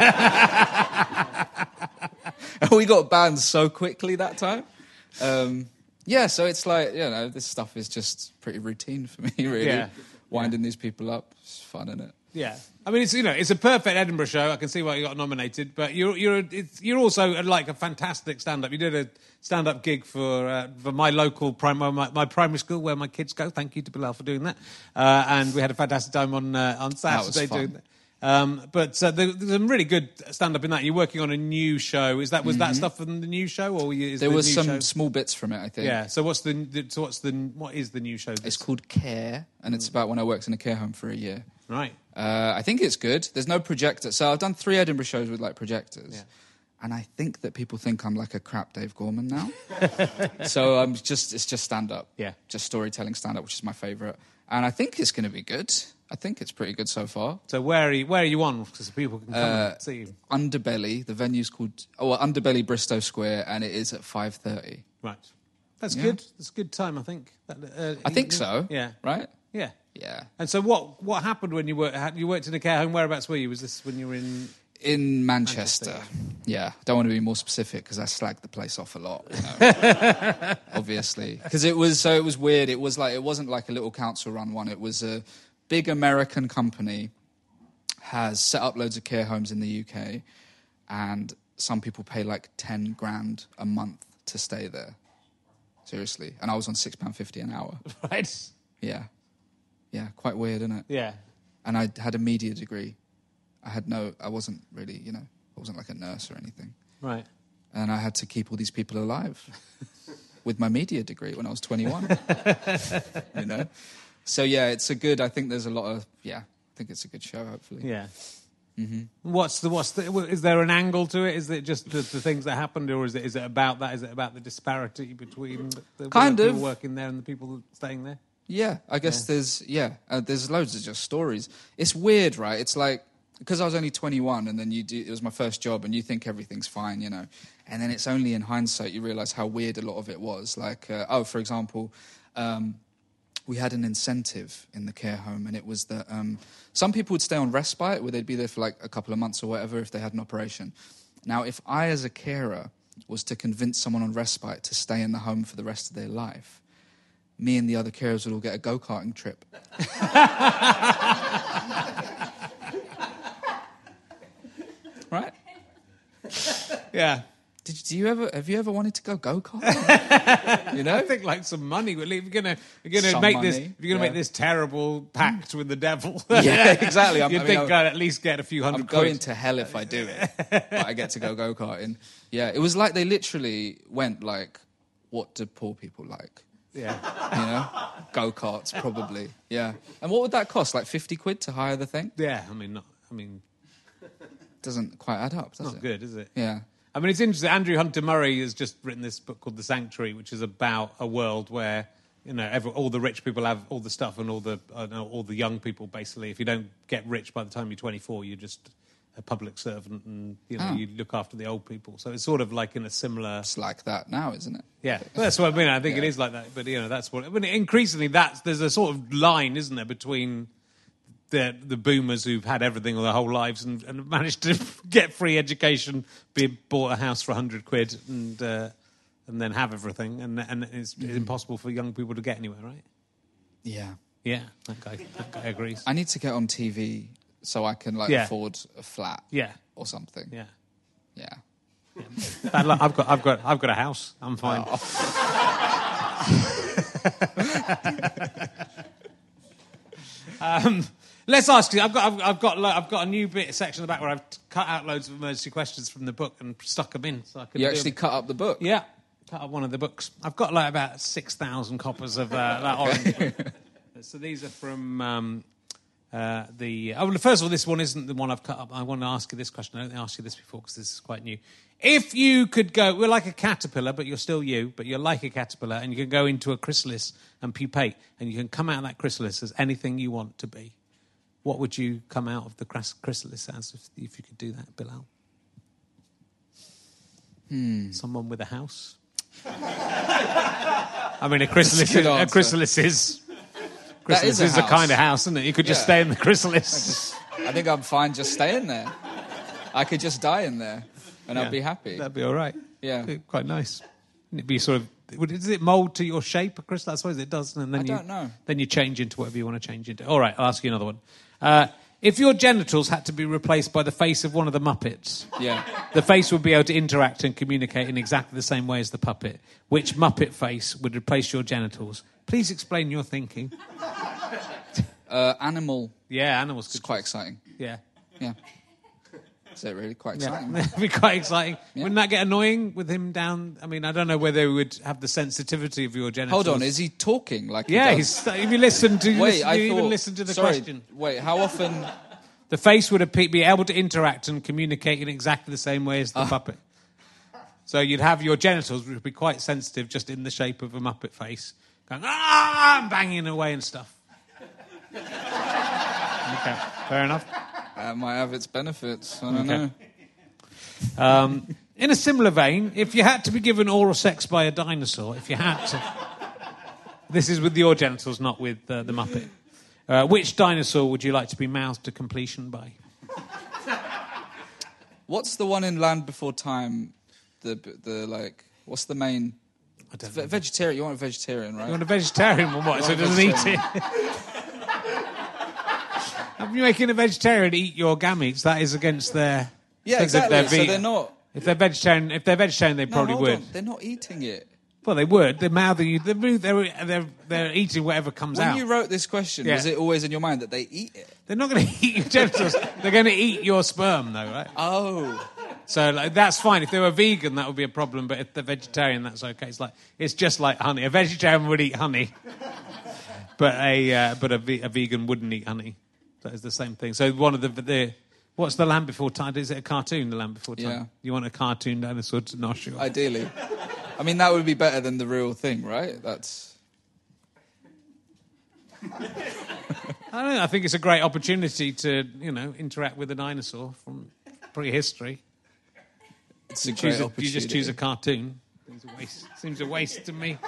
D: And we got banned so quickly that time. Um, yeah, so it's like, you know, this stuff is just pretty routine for me, really.
A: Yeah.
D: Winding these people up. It's fun, isn't it?
A: Yeah, I mean, it's you know, it's a perfect Edinburgh show. I can see why you got nominated, but you're you're it's, you're also like a fantastic stand-up. You did a stand-up gig for uh, for my local prim- my, my primary school where my kids go. Thank you to Bilal for doing that, uh, and we had a fantastic time on uh, on Saturday
D: fun.
A: doing that. Um, but uh, there, there's some really good stand-up in that. You're working on a new show. Is that was that stuff from the new show, or is
D: There
A: the
D: was
A: new
D: some
A: show?
D: small bits from it, I think.
A: Yeah. So what's the, the so what's the what is the new show?
D: It's called Care, and it's about when I worked in a care home for a year.
A: Right.
D: Uh, I think it's good. There's no projector. So I've done three Edinburgh shows with like projectors.
A: Yeah.
D: And I think that people think I'm like a crap Dave Gorman now. So I'm just it's just stand-up.
A: Yeah.
D: Just storytelling stand-up, which is my favourite. And I think it's going to be good. I think it's pretty good so far.
A: So where are you, where are you on? Because people can come
D: Uh,
A: and see you.
D: Underbelly, the venue's called... Oh, well, Underbelly Bristow Square, and it is at five thirty.
A: Right. That's
D: Yeah.
A: good. That's a good time, I think. That, uh,
D: I think so.
A: Yeah.
D: Right?
A: Yeah.
D: Yeah.
A: And so what what happened when you were you worked in a care home? Whereabouts were you? Was this when you were in...
D: In Manchester. Yeah. Don't want to be more specific because I slagged the place off a lot. You know? Obviously. Because it was, so it was weird. It was like, it wasn't like a little council run one. It was a big American company has set up loads of care homes in the U K, and some people pay like ten grand a month to stay there. Seriously. And I was on six pounds fifty an hour.
A: Right.
D: Yeah. Yeah. Quite weird, isn't it?
A: Yeah.
D: And I had a media degree. I had no, I wasn't really, you know, I wasn't like a nurse or anything.
A: Right.
D: And I had to keep all these people alive with my media degree when I was twenty-one. You know? So, yeah, it's a good, I think there's a lot of, yeah, I think it's a good show, hopefully.
A: Yeah. Mm-hmm. What's the what's the? Is there an angle to it? Is it just the, the things that happened, or is it is it about that? Is it about the disparity between the, the
D: Kind
A: people
D: of.
A: working there and the people staying there?
D: Yeah, I guess there's, yeah, uh, there's loads of just stories. It's weird, right? It's like, because I was only twenty-one and then you do, it was my first job and you think everything's fine, you know. And then it's only in hindsight you realise how weird a lot of it was. Like, uh, oh, for example, um, we had an incentive in the care home, and it was that um, some people would stay on respite where they'd be there for like a couple of months or whatever if they had an operation. Now, if I as a carer was to convince someone on respite to stay in the home for the rest of their life, me and the other carers would all get a go-karting trip. Right?
A: Yeah.
D: Did do you ever have you ever wanted to go go-karting? You know?
A: I think like some money. If you're gonna if you're gonna
D: Some
A: make this
D: money,
A: if you're gonna
D: yeah.
A: make this terrible pact with the devil.
D: Yeah, exactly. I'm-
A: You'd
D: I mean,
A: think
D: I'm-
A: I'd at least get a few hundred
D: I'm going
A: quid.
D: to hell if I do it, but I get to go go-karting. Yeah, it was like they literally went like, what do poor people like?
A: Yeah.
D: You know? Go-karts, probably. Yeah. And what would that cost? Like fifty quid to hire the thing?
A: Yeah. I mean, not. I mean,
D: Doesn't quite add up, does
A: not
D: it?
A: good, is it?
D: Yeah.
A: I mean, it's interesting. Andrew Hunter Murray has just written this book called The Sanctuary, which is about a world where, you know, every, all the rich people have all the stuff, and all the uh, no, all the young people, basically, if you don't get rich by the time you're twenty-four, you're just a public servant, and you know,
D: Oh.
A: you look after the old people. So it's sort of like in a similar.
D: It's like that now, isn't it?
A: Yeah, that's what I mean. I think it
D: Yeah.
A: is like that, but you know, that's what. I mean, increasingly, that's there's a sort of line, isn't there, between the the boomers who've had everything all their whole lives and, and managed to get free education, be bought a house for a hundred quid and uh, and then have everything, and and it's, mm-hmm. it's impossible for young people to get anywhere, right?
D: Yeah,
A: yeah, that guy, that guy agrees.
D: I need to get on T V so I can like
A: yeah.
D: afford a flat,
A: yeah,
D: or something.
A: Yeah,
D: yeah.
A: yeah. I've got, I've got, I've got a house. I'm fine. Oh. um. Let's ask you. I've got, I've, I've got, I've got a new bit section in the back where I've cut out loads of emergency questions from the book and stuck them in. So I can.
D: You actually cut up the book?
A: Yeah, cut up one of the books. I've got like about six thousand copies of uh, that orange one. So these are from um, uh, the. Oh, well, first of all, this one isn't the one I've cut up. I want to ask you this question. I don't ask you this before because this is quite new. If you could go, we're like a caterpillar, but you're still you, but you're like a caterpillar, and you can go into a chrysalis and pupate, and you can come out of that chrysalis as anything you want to be. What would you come out of the chrysalis as if, if you could do that, Bilal?
D: Hmm.
A: Someone with a house? I mean, a chrysalis, is, a chrysalis is... Chrysalis is, is a, a kind of house, isn't it? You could just yeah. stay in the chrysalis.
D: I, just, I think I'm fine just staying there. I could just die in there, and yeah. I'd be happy.
A: That'd be all right.
D: Yeah.
A: It'd be quite nice. It'd be sort of... Does it mould to your shape, a crystal? I suppose it does. And then
D: I
A: you,
D: don't know.
A: Then you change into whatever you want to change into. All right, I'll ask you another one. Uh, if your genitals had to be replaced by the face of one of the Muppets,
D: yeah,
A: the face would be able to interact and communicate in exactly the same way as the puppet. Which Muppet face would replace your genitals? Please explain your thinking.
D: Uh, animal.
A: Yeah, animals.
D: It's quite exciting.
A: Yeah.
D: Yeah. Is it really quite exciting?
A: Yeah. It'd be quite exciting.
D: Yeah.
A: Wouldn't that get annoying with him down? I mean, I don't know whether he would have the sensitivity of your genitals.
D: Hold on, is he talking like
A: yeah,
D: he
A: he's, if you listen to,
D: wait,
A: listen,
D: I
A: you
D: thought,
A: even listen to the
D: sorry,
A: question.
D: Wait, how often...
A: The face would be able to interact and communicate in exactly the same way as the uh. puppet. So you'd have your genitals, which would be quite sensitive, just in the shape of a Muppet face, going, ah, and banging away and stuff. Okay, fair enough.
D: That might have its benefits. I don't
A: okay.
D: know.
A: Um, in a similar vein, if you had to be given oral sex by a dinosaur, if you had to... This is with your genitals, not with uh, the Muppet. Uh, which dinosaur would you like to be mouthed to completion by?
D: What's the one in Land Before Time? The, the like, what's the main...
A: I don't
D: Ve-
A: know.
D: Vegetarian. You want a vegetarian, right?
A: You want a vegetarian one, what? So it doesn't eat it? If you're making a vegetarian eat your gametes, that is against their...
D: Yeah, exactly.
A: They're
D: so they're not...
A: If they're vegetarian, if they're vegetarian, they
D: no,
A: probably
D: hold
A: would.
D: On. They're not eating it.
A: Well, they would. They're mouthing you. They're, they're, they're, they're eating whatever comes
D: when
A: out.
D: When you wrote this question,
A: yeah.
D: was it always in your mind that they eat it?
A: They're not going to eat your genitals. They're going to eat your sperm, though, right?
D: Oh.
A: So like, that's fine. If they were vegan, that would be a problem. But if they're vegetarian, that's okay. It's like it's just like honey. A vegetarian would eat honey, but a uh, but a, ve- a vegan wouldn't eat honey. That is the same thing. So one of the the what's the Land Before Time? Is it a cartoon? The Land Before Time.
D: Yeah.
A: You want a cartoon dinosaur to nosh you?
D: Ideally. I mean, that would be better than the real thing, right? That's.
A: I don't know. I think it's a great opportunity to, you know, interact with a dinosaur from prehistory.
D: It's a
A: you,
D: great
A: choose a,
D: opportunity.
A: you just choose a cartoon. Seems a waste. Seems a waste to me.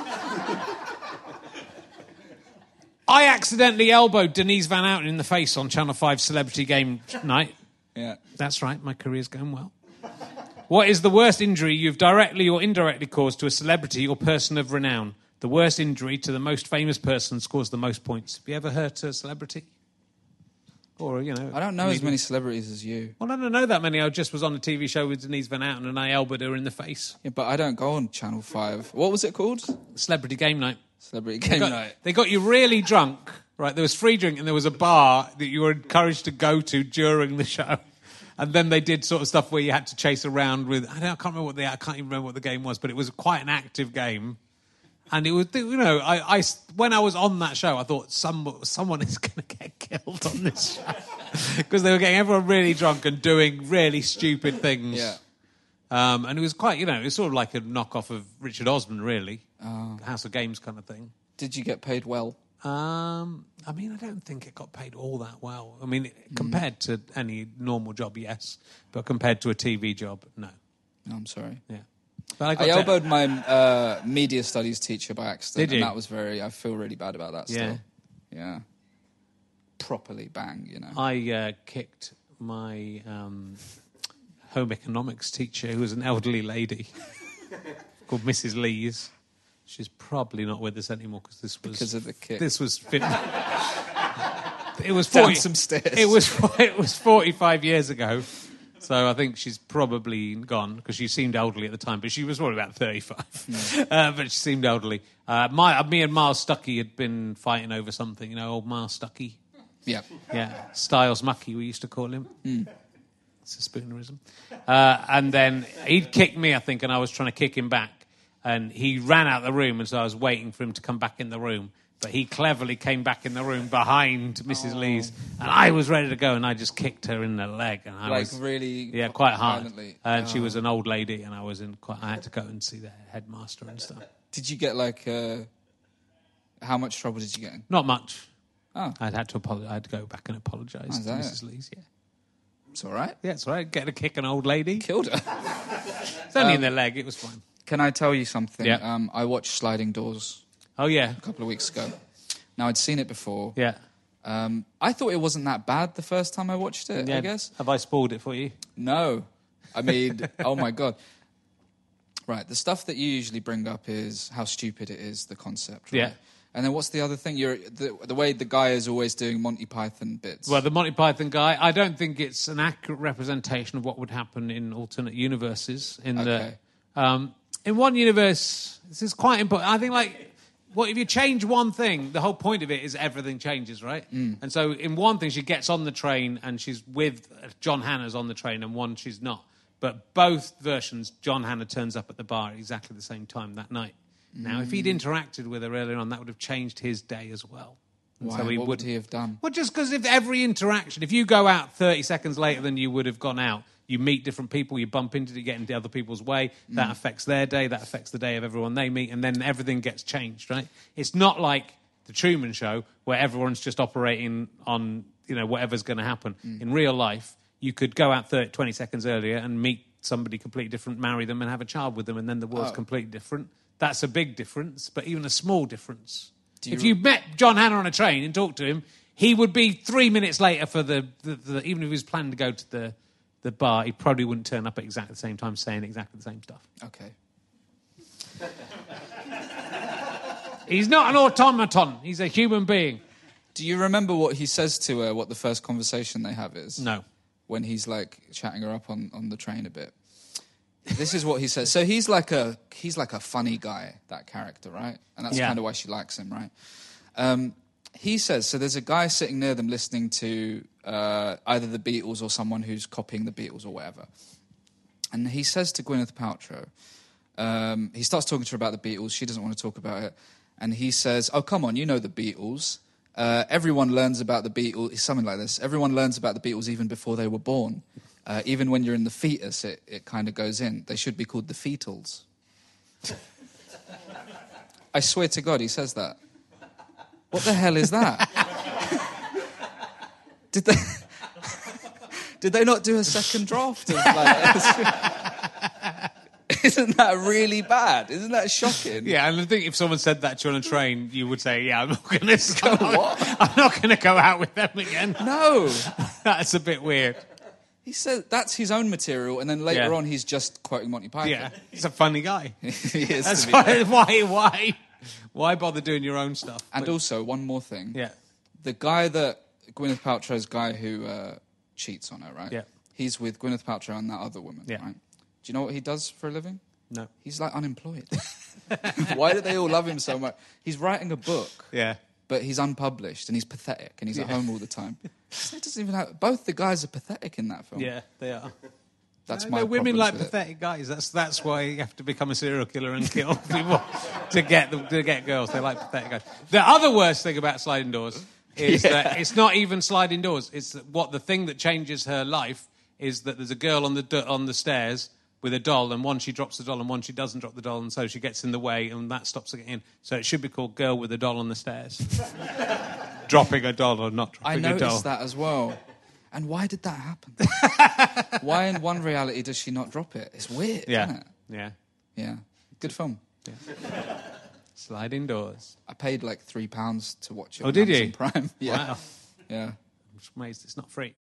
A: I accidentally elbowed Denise Van Outen in the face on Channel five Celebrity Game Night.
D: Yeah.
A: That's right. My career's going well. What is the worst injury you've directly or indirectly caused to a celebrity or person of renown? The worst injury to the most famous person scores the most points. Have you ever hurt a celebrity? Or, you know...
D: I don't know as many celebrities as you.
A: Well, I don't know that many. I just was on a T V show with Denise Van Outen and I elbowed her in the face.
D: Yeah, but I don't go on Channel five. What was it called?
A: Celebrity Game Night.
D: Celebrity Game
A: they got,
D: Night.
A: They got you really drunk, right? There was free drink and there was a bar that you were encouraged to go to during the show. And then they did sort of stuff where you had to chase around with... I, don't, I can't remember what the... I can't even remember what the game was, but it was quite an active game. And it was, you know, I, I, when I was on that show, I thought some, someone is going to get killed on this show. Because they were getting everyone really drunk and doing really stupid things.
D: Yeah.
A: Um, and it was quite, you know, it was sort of like a knockoff of Richard Osman, really.
D: Oh.
A: House of Games kind of thing.
D: Did you get paid well?
A: Um, I mean, I don't think it got paid all that well. I mean, compared mm. to any normal job, yes. But compared to a T V job, no.
D: No, I'm sorry.
A: Yeah. But I,
D: I elbowed to... my uh, media studies teacher by accident.
A: Did you?
D: And that was very... I feel really bad about that
A: yeah.
D: still. Yeah. properly bang, you know.
A: I uh, kicked my um, home economics teacher, who was an elderly lady called Missus Lees. She's probably not with us anymore because this was
D: because of the kick.
A: This was fit. It was
D: down
A: forty,
D: some stairs.
A: It was it was forty-five years ago, so I think she's probably gone because she seemed elderly at the time, but she was probably about thirty-five. Mm. Uh, but she seemed elderly. Uh, my, me and Miles Stuckey had been fighting over something, you know, old Miles Stuckey.
D: Yeah,
A: yeah, Styles Mucky we used to call him. Mm. It's a spoonerism. Uh, and then he'd kicked me, I think, and I was trying to kick him back, and he ran out of the room, and so I was waiting for him to come back in the room. But he cleverly came back in the room behind Missus Oh. Lees, and I was ready to go, and I just kicked her in the leg, and I
D: like
A: was
D: really,
A: yeah, quite hard.
D: Violently.
A: And
D: oh.
A: she was an old lady, and I was in quite. I had to go and see the headmaster and stuff.
D: Did you get like? Uh, how much trouble did you get in?
A: Not much.
D: Oh,
A: I'd had to apologize. I had to go back and apologise
D: oh,
A: to Missus
D: It?
A: Lees. Yeah,
D: it's all right.
A: Yeah, it's all right. Get to kick an old lady.
D: Killed her.
A: It's only
D: um,
A: in the leg. It was fine.
D: Can I tell you something?
A: Yeah.
D: Um, I watched Sliding Doors.
A: Oh yeah,
D: a couple of weeks ago. Now, I'd seen it before.
A: Yeah.
D: Um, I thought it wasn't that bad the first time I watched it,
A: yeah.
D: I guess.
A: Have I spoiled it for you?
D: No. I mean, oh my God. Right, the stuff that you usually bring up is how stupid it is, the concept, right?
A: Yeah.
D: And then what's the other thing? You're the, the way the guy is always doing Monty Python bits.
A: Well, the Monty Python guy, I don't think it's an accurate representation of what would happen in alternate universes. In
D: Okay.
A: the um, in one universe, this is quite important. I think, like, what if you change one thing? The whole point of it is everything changes, right?
D: Mm.
A: And so, in one thing, she gets on the train and she's with John Hannah's on the train, and one she's not. But both versions, John Hannah turns up at the bar at exactly the same time that night. Now, if he'd interacted with her earlier on, that would have changed his day as well. And
D: Why?
A: So he
D: what would
A: wouldn't-
D: he have done?
A: Well, just because if every interaction, if you go out thirty seconds later than you would have gone out, you meet different people, you bump into, you get into other people's way, that
D: Mm.
A: affects their day, that affects the day of everyone they meet, and then everything gets changed, right? It's not like the Truman Show where everyone's just operating on, you know, whatever's going to happen.
D: Mm.
A: In real life, you could go out thirty, twenty seconds earlier and meet somebody completely different, marry them and have a child with them, and then the world's
D: Oh.
A: completely different. That's a big difference, but even a small difference.
D: Do you
A: if you
D: re-
A: met John Hannah on a train and talked to him, he would be three minutes later for the, the, the even if he was planning to go to the, the bar, he probably wouldn't turn up at exactly the same time saying exactly the same stuff.
D: Okay.
A: He's not an automaton. He's a human being.
D: Do you remember what he says to her, what the first conversation they have is?
A: No.
D: When he's, like, chatting her up on, on the train a bit. This is what he says. So he's like a he's like a funny guy, that character, right? And that's
A: Yeah.
D: kind of why she likes him, right? Um, he says, so there's a guy sitting near them listening to uh, either the Beatles or someone who's copying the Beatles or whatever. And he says to Gwyneth Paltrow, um, he starts talking to her about the Beatles. She doesn't want to talk about it. And he says, oh, come on, you know the Beatles. Uh, everyone learns about the Beatles, something like this. Everyone learns about the Beatles even before they were born. Uh, even when you're in the fetus, it, it kind of goes in. They should be called the Fetals. I swear to God, he says that. What the hell is that? Did they... Did they not do a second draft of like... Isn't that really bad? Isn't that shocking?
A: Yeah, and I think if someone said that to you on a train, you would say, yeah, I'm not going to go
D: What?
A: I'm not going to go out with them again.
D: No.
A: That's a bit weird.
D: He said that's his own material, and then later
A: Yeah.
D: on he's just quoting Monty Python.
A: Yeah, he's a funny guy.
D: he is.
A: That's
D: to be
A: why,
D: fair.
A: why, why, why bother doing your own stuff?
D: And
A: But-
D: also, one more thing.
A: yeah,
D: The guy that... Gwyneth Paltrow's guy who uh, cheats on her, right?
A: Yeah.
D: He's with Gwyneth Paltrow and that other woman,
A: Yeah.
D: right? Do you know what he does for a living?
A: no,
D: He's, like, unemployed. Why do they all love him so much? He's writing a book,
A: yeah,
D: but he's unpublished, and he's pathetic, and he's at
A: Yeah.
D: home all the time. So it doesn't even have... Both the guys are pathetic in that film.
A: yeah, they are.
D: That's
A: No,
D: my
A: no, women
D: problems
A: like
D: with it.
A: pathetic guys. That's that's why you have to become a serial killer and kill people to get them to get girls. They like pathetic guys. The other worst thing about Sliding Doors is
D: Yeah.
A: that it's not even sliding doors. It's that what the thing that changes her life is that there's a girl on the do- on the stairs with a doll, and one she drops the doll, and one she doesn't drop the doll, and so she gets in the way, and that stops her getting in. So it should be called Girl with a Doll on the Stairs. Dropping a doll or not
D: I
A: dropping a doll.
D: noticed that as well. And why did that happen? Why in one reality does she not drop it? It's weird,
A: Yeah,
D: isn't it?
A: yeah.
D: Yeah. Good film.
A: Sliding Doors.
D: I paid like three pounds to watch it.
A: Oh,
D: on
A: did
D: Amazon
A: you?
D: Prime. Yeah.
A: Wow.
D: Yeah.
A: I'm just amazed it's not free.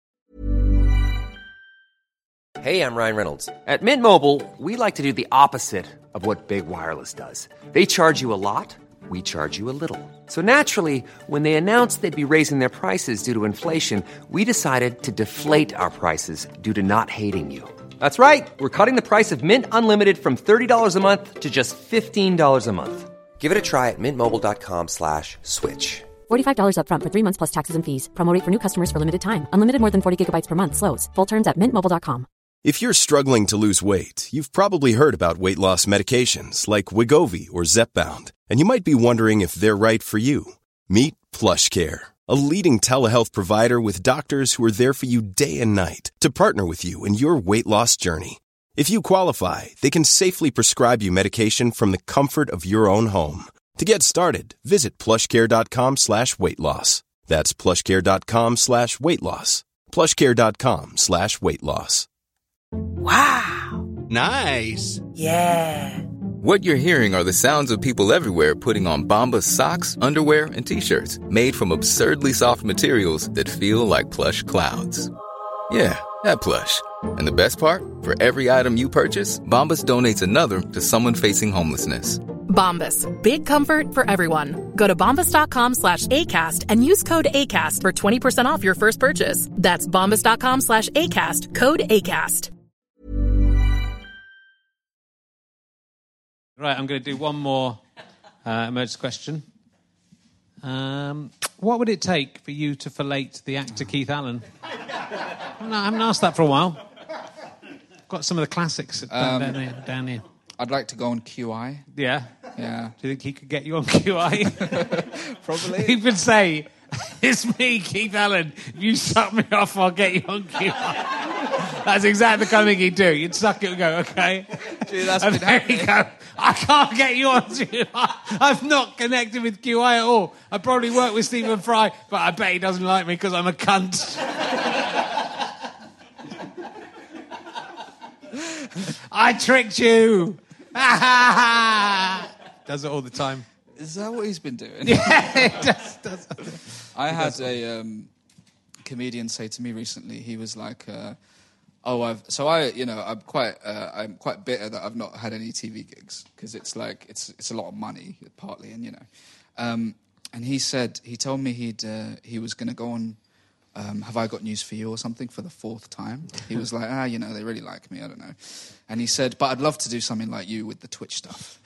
E: Hey, I'm Ryan Reynolds. At Mint Mobile, we like to do the opposite of what Big Wireless does. They charge you a lot, we charge you a little. So naturally, when they announced they'd be raising their prices due to inflation, we decided to deflate our prices due to not hating you. That's right. We're cutting the price of Mint Unlimited from thirty dollars a month to just fifteen dollars a month. Give it a try at mintmobile.com slash switch.
F: forty-five dollars up front for three months plus taxes and fees. Promo rate for new customers for limited time. Unlimited more than forty gigabytes per month slows. Full terms at mint mobile dot com.
B: If you're struggling to lose weight, you've probably heard about weight loss medications like Wegovy or Zepbound, and you might be wondering if they're right for you. Meet PlushCare, a leading telehealth provider with doctors who are there for you day and night to partner with you in your weight loss journey. If you qualify, they can safely prescribe you medication from the comfort of your own home. To get started, visit plushcare.com slash weight loss. That's plushcare.com slash weight loss. plushcare.com slash weight loss.
G: Wow.
H: Nice.
G: Yeah.
H: What you're hearing are the sounds of people everywhere putting on Bombas socks, underwear, and T-shirts made from absurdly soft materials that feel like plush clouds. Yeah, that plush. And the best part? For every item you purchase, Bombas donates another to someone facing homelessness.
I: Bombas. Big comfort for everyone. Go to bombas.com slash ACAST and use code ACAST for twenty percent off your first purchase. That's bombas.com slash ACAST. Code ACAST.
A: Right, I'm going to do one more uh, emergency question. Um, what would it take for you to fillet the actor Keith Allen? I haven't asked that for a while. Got some of the classics down,
D: Um,
A: down, here, down here.
D: I'd like to go on Q I.
A: Yeah?
D: Yeah.
A: Do you think he could get you on Q I?
D: Probably.
A: He would say, it's me, Keith Allen. If you suck me off, I'll get you on Q I. That's exactly the kind of thing he'd do. You'd suck it and go, okay.
D: Dude, that's
A: And
D: been
A: there you
D: happening.
A: go. I can't get you on Q I. I've not connected with Q I at all. I probably work with Stephen Fry, but I bet he doesn't like me because I'm a cunt. I tricked you. Does it all the time.
D: Is that what he's been doing?
A: Yeah, it does. does.
D: I had a um, comedian say to me recently. He was like, uh, "Oh, I've so I, you know, I'm quite, uh, I'm quite bitter that I've not had any T V gigs because it's like it's it's a lot of money partly, and you know." Um, and he said he told me he'd uh, he was going to go on. Um, Have I Got News for You or something for the fourth time. He was like, ah, you know, they really like me, I don't know. And he said, but I'd love to do something like you with the Twitch stuff.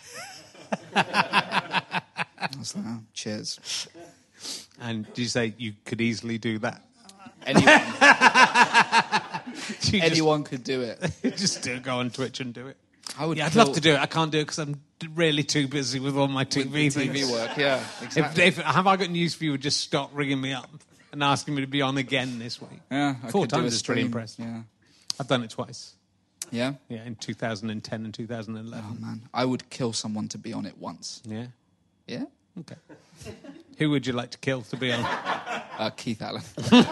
D: I was like, oh, cheers.
A: And did you say you could easily do that?
D: Anyone,
A: You
D: anyone could do it.
A: Just, just do, go on Twitch and do it.
D: I would
A: Yeah, I'd
D: kill-
A: love to do it. I can't do it because I'm really too busy with all my T V
D: with the T V
A: things.
D: work, yeah, exactly.
A: If, if Have I Got News for You would just stop ringing me up and asking me to be on again this week.
D: yeah, I
A: Four
D: could do a
A: times is pretty
D: stream.
A: impressive.
D: Yeah,
A: I've done it twice.
D: yeah.
A: Yeah, in two thousand ten and two thousand
D: Oh
A: eleven.
D: man, I would kill someone to be on it once.
A: Yeah?
D: Yeah,
A: Okay. Who would you like to kill to be on?
D: uh, Keith Allen.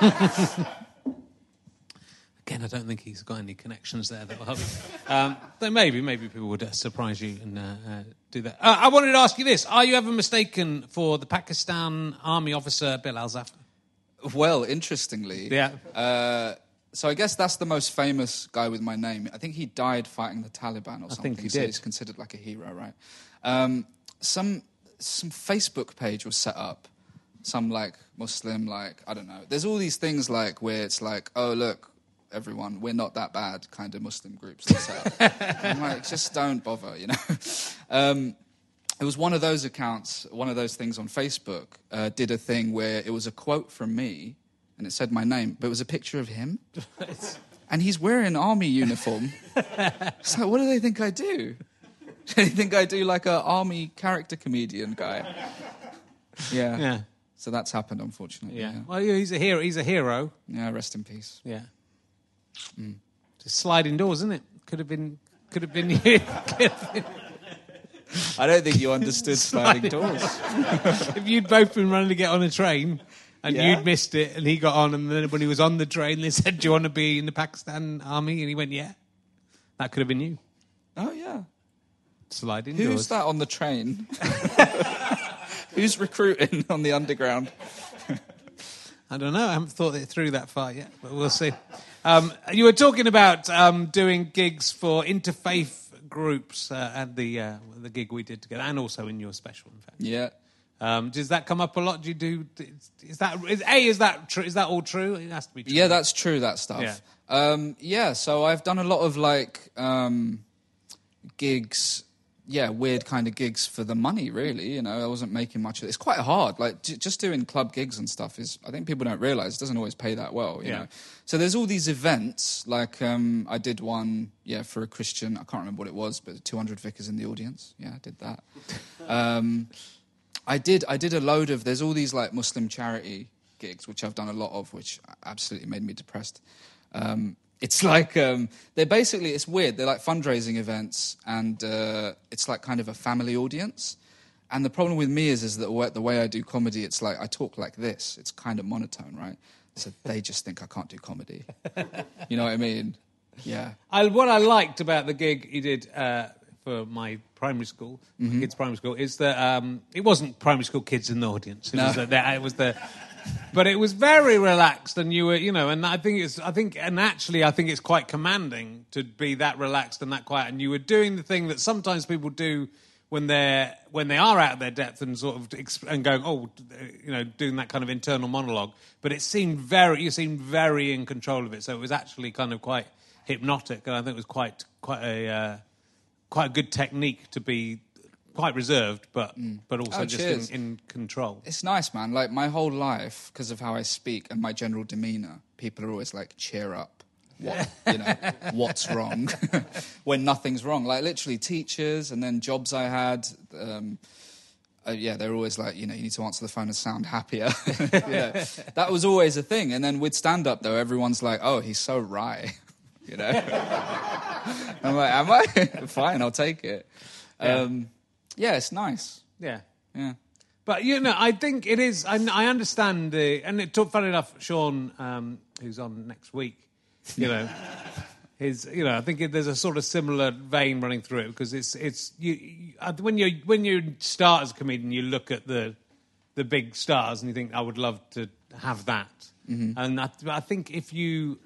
A: Again, I don't think he's got any connections there that will help you. Um, then maybe, maybe people would uh, surprise you and uh, uh, do that. Uh, I wanted to ask you this. Are you ever mistaken for the Pakistan Army officer Bill Al-Zafar?
D: Well, interestingly,
A: Yeah.
D: Uh, so I guess that's the most famous guy with my name. I think he died fighting the Taliban or
A: I
D: something.
A: think he
D: so
A: did.
D: he's considered like a hero, right? Um, some some Facebook page was set up. Some like Muslim, like I don't know. There's all these things like where it's like, oh look, everyone, we're not that bad. Kind of Muslim groups that set up. I'm like, just don't bother, you know. Um, It was one of those accounts, one of those things on Facebook, uh, did a thing where it was a quote from me, and it said my name, but it was a picture of him. And he's wearing an army uniform. It's like, what do they think I do? Do they think I do like an army character comedian guy? Yeah.
A: Yeah.
D: So that's happened, unfortunately.
A: Yeah.
D: Yeah,
A: Well, yeah, he's a hero. He's a hero.
D: yeah rest in peace.
A: Yeah. Mm. Just sliding doors, isn't it? Could have been. Could have been you. Could have been-
D: I don't think you understood sliding
A: Sliding.
D: doors.
A: If you'd both been running to get on a train and
D: Yeah.
A: you'd missed it and he got on, and then when he was on the train, they said, do you want to be in the Pakistan Army? And he went, yeah. That could have been you.
D: Oh, yeah.
A: Sliding
D: Who's
A: doors.
D: that on the train? Who's recruiting on the underground?
A: I don't know. I haven't thought it through that far yet, but we'll see. Um, you were talking about um, doing gigs for interfaith groups uh, at the uh, the gig we did together, and also in your special, in fact.
D: Yeah.
A: Um, does that come up a lot? Do you do? Is that is, a? Is that true? Is that all true? It has to be true.
D: Yeah, that's true. That stuff.
A: Yeah.
D: Um, yeah. So I've done a lot of like um, gigs. Yeah, weird kind of gigs for the money, really. You know, I wasn't making much of it. It's quite hard. Like, j- just doing club gigs and stuff is, I think people don't realise, it doesn't always pay that well, you
A: yeah.
D: know. So there's all these events, like um, I did one, yeah, for a Christian, I can't remember what it was, but two hundred vicars in the audience. Yeah, I did that. um, I did I did a load of, there's all these, like, Muslim charity gigs, which I've done a lot of, which absolutely made me depressed. Um It's like, um, they're basically, it's weird. They're like fundraising events, and uh, it's like kind of a family audience. And the problem with me is, is that the way I do comedy, it's like, I talk like this. It's kind of monotone, right? So they just think I can't do comedy. You know what I mean? Yeah.
A: I, what I liked about the gig you did uh, for my primary school, mm-hmm. my kids' primary school, is that um, it wasn't primary school kids in the audience. It
D: no.
A: was the, it was the... But it was very relaxed, and you were, you know, and I think it's, I think, and actually, I think it's quite commanding to be that relaxed and that quiet. And you were doing the thing that sometimes people do when they're when they are out of their depth and sort of and going, oh, you know, doing that kind of internal monologue. But it seemed very, you seemed very in control of it. So it was actually kind of quite hypnotic, and I think it was quite quite a uh, quite a good technique to be. Quite reserved, but mm. but also
D: oh,
A: just in, in control.
D: It's nice, man. Like, my whole life, because of how I speak and my general demeanour, people are always like, cheer up. What, you know, what's wrong? When nothing's wrong. Like, literally, teachers and then jobs I had, um, uh, yeah, they're always like, you know, you need to answer the phone and sound happier. Yeah. That was always a thing. And then with stand-up, though, everyone's like, oh, he's so wry. You know? I'm like, am I? Fine, I'll take it. Yeah. Um, Yeah, it's nice.
A: Yeah.
D: Yeah.
A: But, you know, I think it is... I, I understand the... And it took, funny enough, Sean, um, who's on next week, you know, his... You know, I think it, there's a sort of similar vein running through it, because it's... it's you, you, when you when you start as a comedian, you look at the the big stars and you think, I would love to have that. Mm-hmm. And I, I think if you...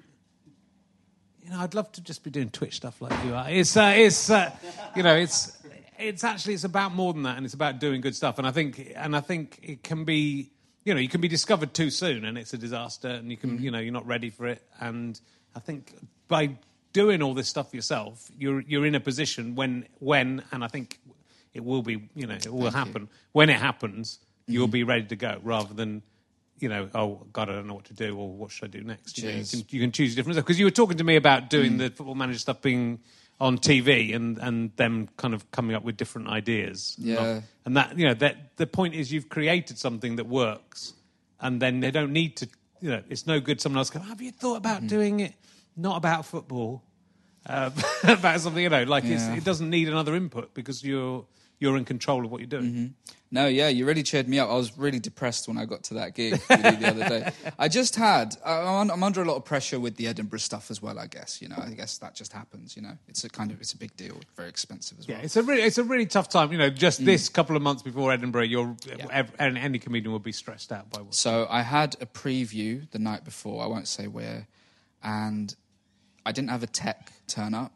A: You know, I'd love to just be doing Twitch stuff like you are. It's... Uh, it's uh, you know, it's... It's actually it's about more than that, and it's about doing good stuff. And I think and I think it can be, you know, you can be discovered too soon, and it's a disaster, and you can, mm-hmm. you know, you're not ready for it. And I think by doing all this stuff yourself, you're you're in a position when when and I think it will be, you know, it will Thank happen. You. When it happens, mm-hmm. you'll be ready to go, rather than, you know, oh God, I don't know what to do, or what should I do next? You, know, you can you can choose different stuff, because you were talking to me about doing mm. the Football Manager stuff being on T V and, and them kind of coming up with different ideas.
D: Yeah.
A: Not, and that, you know, that the point is you've created something that works, and then they don't need to, you know, it's no good someone else going, have you thought about mm-hmm. doing it not about football, uh, about something, you know, like yeah. it's, it doesn't need another input, because you're you're in control of what you're doing.
D: Mm-hmm. No, yeah, you really cheered me up. I was really depressed when I got to that gig the other day. I just had, I'm under a lot of pressure with the Edinburgh stuff as well, I guess. You know, I guess that just happens, you know. It's a kind of, it's a big deal, very expensive as well.
A: Yeah, it's a really, it's a really tough time. You know, just mm. this couple of months before Edinburgh, you're, yeah. and any comedian would be stressed out by what.
D: So I had a preview the night before, I won't say where, and I didn't have a tech turn up.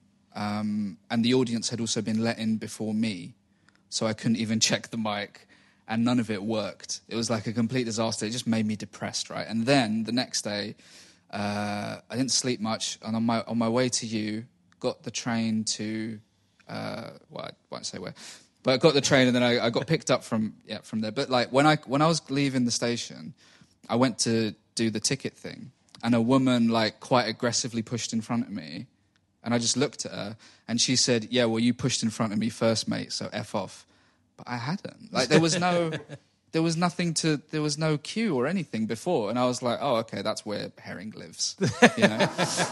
D: Um, and the audience had also been let in before me, so I couldn't even check the mic, and none of it worked. It was like a complete disaster. It just made me depressed, right? And then the next day, uh, I didn't sleep much, and on my on my way to you, got the train to, uh, well, I won't say where, but I got the train, and then I, I got picked up from yeah from there. But like when I when I was leaving the station, I went to do the ticket thing, and a woman like quite aggressively pushed in front of me. And I just looked at her, and she said, yeah, well, you pushed in front of me first, mate, so F off. But I hadn't. Like, there was no, there was nothing to, there was no cue or anything before. And I was like, oh, okay, that's where Herring lives, you know?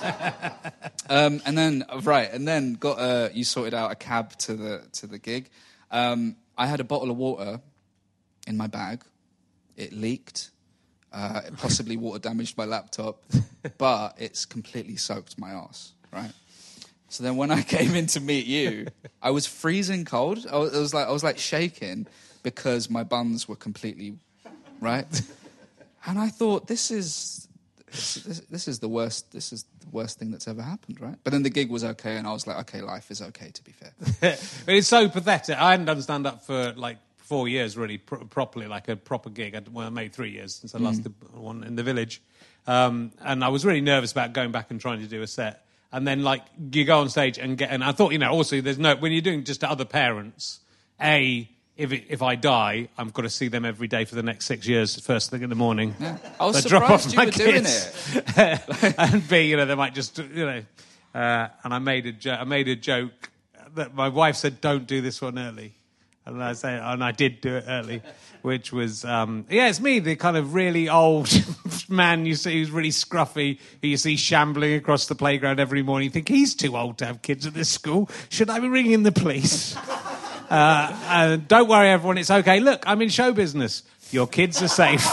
D: um, and then, right, and then got a, you sorted out a cab to the to the gig. Um, I had a bottle of water in my bag. It leaked. Uh, it possibly water damaged my laptop. But it's completely soaked my arse, right? So then when I came in to meet you, I was freezing cold. I was, I was like I was like shaking because my buns were completely, right? And I thought, this is this, this, this is the worst. This is the worst thing that's ever happened, right? But then the gig was okay, and I was like, okay, life is okay. To be fair,
A: but it's so pathetic. I hadn't done stand up for like four years, really pr- properly, like a proper gig. I, well, I made three years since I
D: Mm.
A: last did one in the Village, um, and I was really nervous about going back and trying to do a set. And then, like, you go on stage and get... And I thought, you know, also, there's no... When you're doing just to other parents, A, if it, if I die, I've got to see them every day for the next six years, first thing in the morning.
D: Yeah. I was
A: They drop
D: surprised
A: off
D: you
A: my
D: were doing
A: kids.
D: it.
A: And B, you know, they might just, you know... Uh, and I made a jo- I made a joke that my wife said, don't do this one early. And I say, and I did do it early, which was, um, yeah, it's me, the kind of really old man you see who's really scruffy, who you see shambling across the playground every morning. You think, he's too old to have kids at this school. Should I be ringing the police? uh, and don't worry, everyone, it's okay. Look, I'm in show business. Your kids are safe.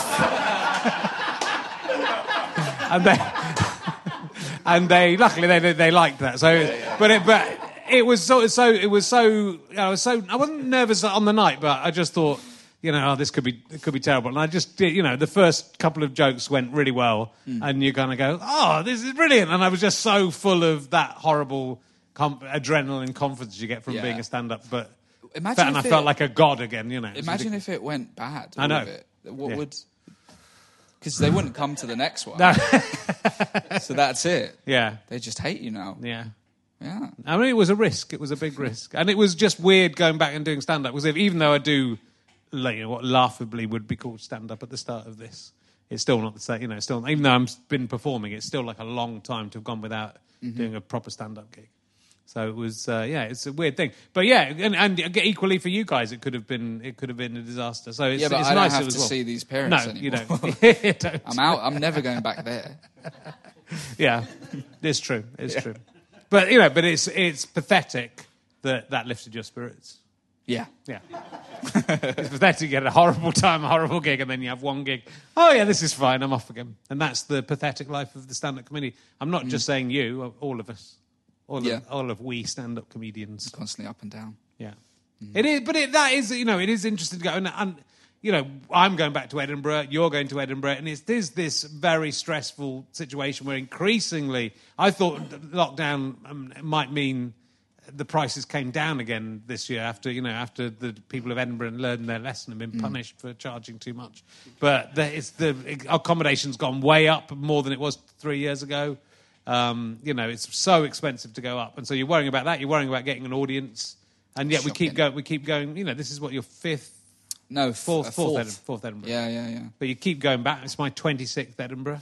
A: and they, and they, luckily, they they liked that. So, yeah, yeah. but it, but. It was so, so. It was so. You know, I was so. I wasn't nervous on the night, but I just thought, you know, oh, this could be, it could be terrible. And I just did. You know, the first couple of jokes went really well, mm. and you're gonna go, oh, this is brilliant. And I was just so full of that horrible com- adrenaline confidence you get from yeah. being a stand-up. But
D: imagine,
A: and I
D: it,
A: felt like a god again. You know.
D: Imagine if it went bad.
A: I know.
D: It. What
A: yeah.
D: would? Because they wouldn't come to the next one.
A: No.
D: So that's it.
A: Yeah.
D: They just hate you now.
A: Yeah.
D: Yeah.
A: I mean, it was a risk. It was a big risk. And it was just weird going back and doing stand-up. Because even though I do, like, you know, what laughably would be called stand-up at the start of this, it's still not the same, you know, still, even though I've been performing, it's still like a long time to have gone without mm-hmm. doing a proper stand-up gig. So it was, uh, yeah, it's a weird thing. But yeah, and, and equally for you guys, it could have been, it could have been a disaster. So it's,
D: yeah, but
A: it's
D: I
A: nice
D: don't have to
A: well.
D: see these parents
A: no,
D: anymore.
A: you don't. you don't.
D: I'm out. I'm never going back there.
A: Yeah, it's true. It's yeah. true. But, you know, but it's it's pathetic that that lifted your spirits.
D: Yeah.
A: Yeah. It's pathetic. You get a horrible time, a horrible gig, and then you have one gig. Oh, yeah, this is fine. I'm off again. And that's the pathetic life of the stand-up comedy. I'm not mm. just saying you, all of us. All
D: yeah.
A: of, all of we stand-up comedians.
D: Constantly up and down.
A: Yeah. Mm. It is, but it, that is, you know, it is interesting to go. And, and, you know, I'm going back to Edinburgh, you're going to Edinburgh, and it's there's this very stressful situation where increasingly, I thought lockdown um, might mean the prices came down again this year after, you know, after the people of Edinburgh learned their lesson and been mm. punished for charging too much. But the, it's the accommodation's gone way up more than it was three years ago. Um, you know, it's so expensive to go up, and so you're worrying about that. You're worrying about getting an audience, and yet Shocking. we keep going. We keep going. You know, this is what your fifth.
D: No,
A: fourth,
D: f-
A: fourth,
D: fourth.
A: Edinburgh, fourth Edinburgh.
D: Yeah, yeah, yeah.
A: But you keep going back. It's my twenty-sixth Edinburgh.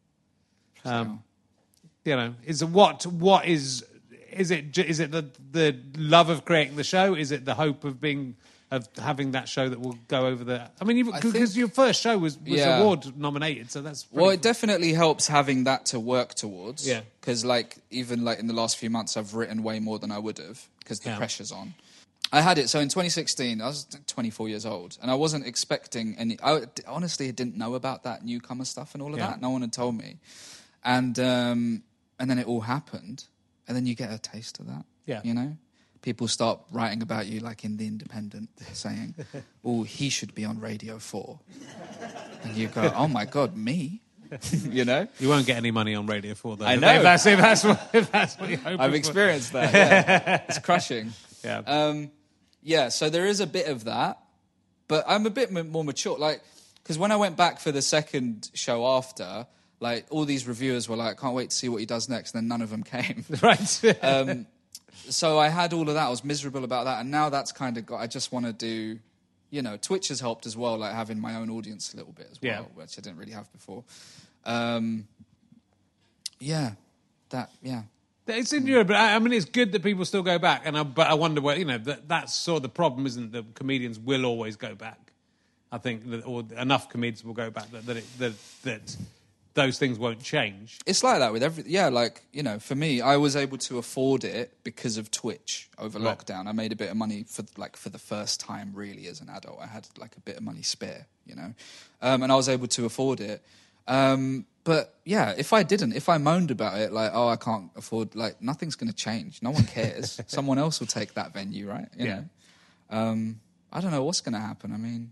A: Um, so. You know, is what what is is it? Is it the the love of creating the show? Is it the hope of being of having that show that will go over the? I mean, because your first show was, was
D: yeah.
A: award nominated, so that's
D: well. It
A: cool.
D: definitely helps having that to work towards.
A: Yeah,
D: because like even like in the last few months, I've written way more than I would have because the
A: yeah.
D: pressure's on. I had it. So in twenty sixteen, I was twenty-four years old, and I wasn't expecting any. I honestly didn't know about that newcomer stuff and all of
A: yeah.
D: that. No one had told me, and um, and then it all happened, and then you get a taste of that.
A: Yeah,
D: you know, people start writing about you, like in the Independent, saying, "Oh, he should be on Radio Four," and you go, "Oh my God, me." You know,
A: you won't get any money on Radio Four, though.
D: I know.
A: If that's, if that's what, if that's what you're hoping
D: I've
A: for.
D: experienced that. Yeah. It's crushing.
A: Yeah.
D: Um, yeah. So there is a bit of that, but I'm a bit m- more mature. Like, because when I went back for the second show after, like all these reviewers were like, "Can't wait to see what he does next," and then none of them came.
A: Right.
D: um, so I had all of that. I was miserable about that, and now that's kind of got. I just want to do. You know, Twitch has helped as well, like having my own audience a little bit as well,
A: yeah.
D: which I didn't really have before. Um, yeah, that, yeah.
A: It's in Europe, but I, I mean, it's good that people still go back. And I, but I wonder where, you know, that, that's sort of the problem, isn't it? That comedians will always go back. I think that, or enough comedians will go back that that, it, that that those things won't change.
D: It's like that with every, yeah, like, you know, for me, I was able to afford it because of Twitch over
A: right.
D: lockdown. I made a bit of money for, like, for the first time, really, as an adult. I had, like, a bit of money spare, you know, um, and I was able to afford it. Um, but, yeah, if I didn't, if I moaned about it, like, oh, I can't afford, like, nothing's going to change. No one cares. Someone else will take that venue, right? You
A: yeah.
D: know? Um, I don't know what's going to happen. I mean...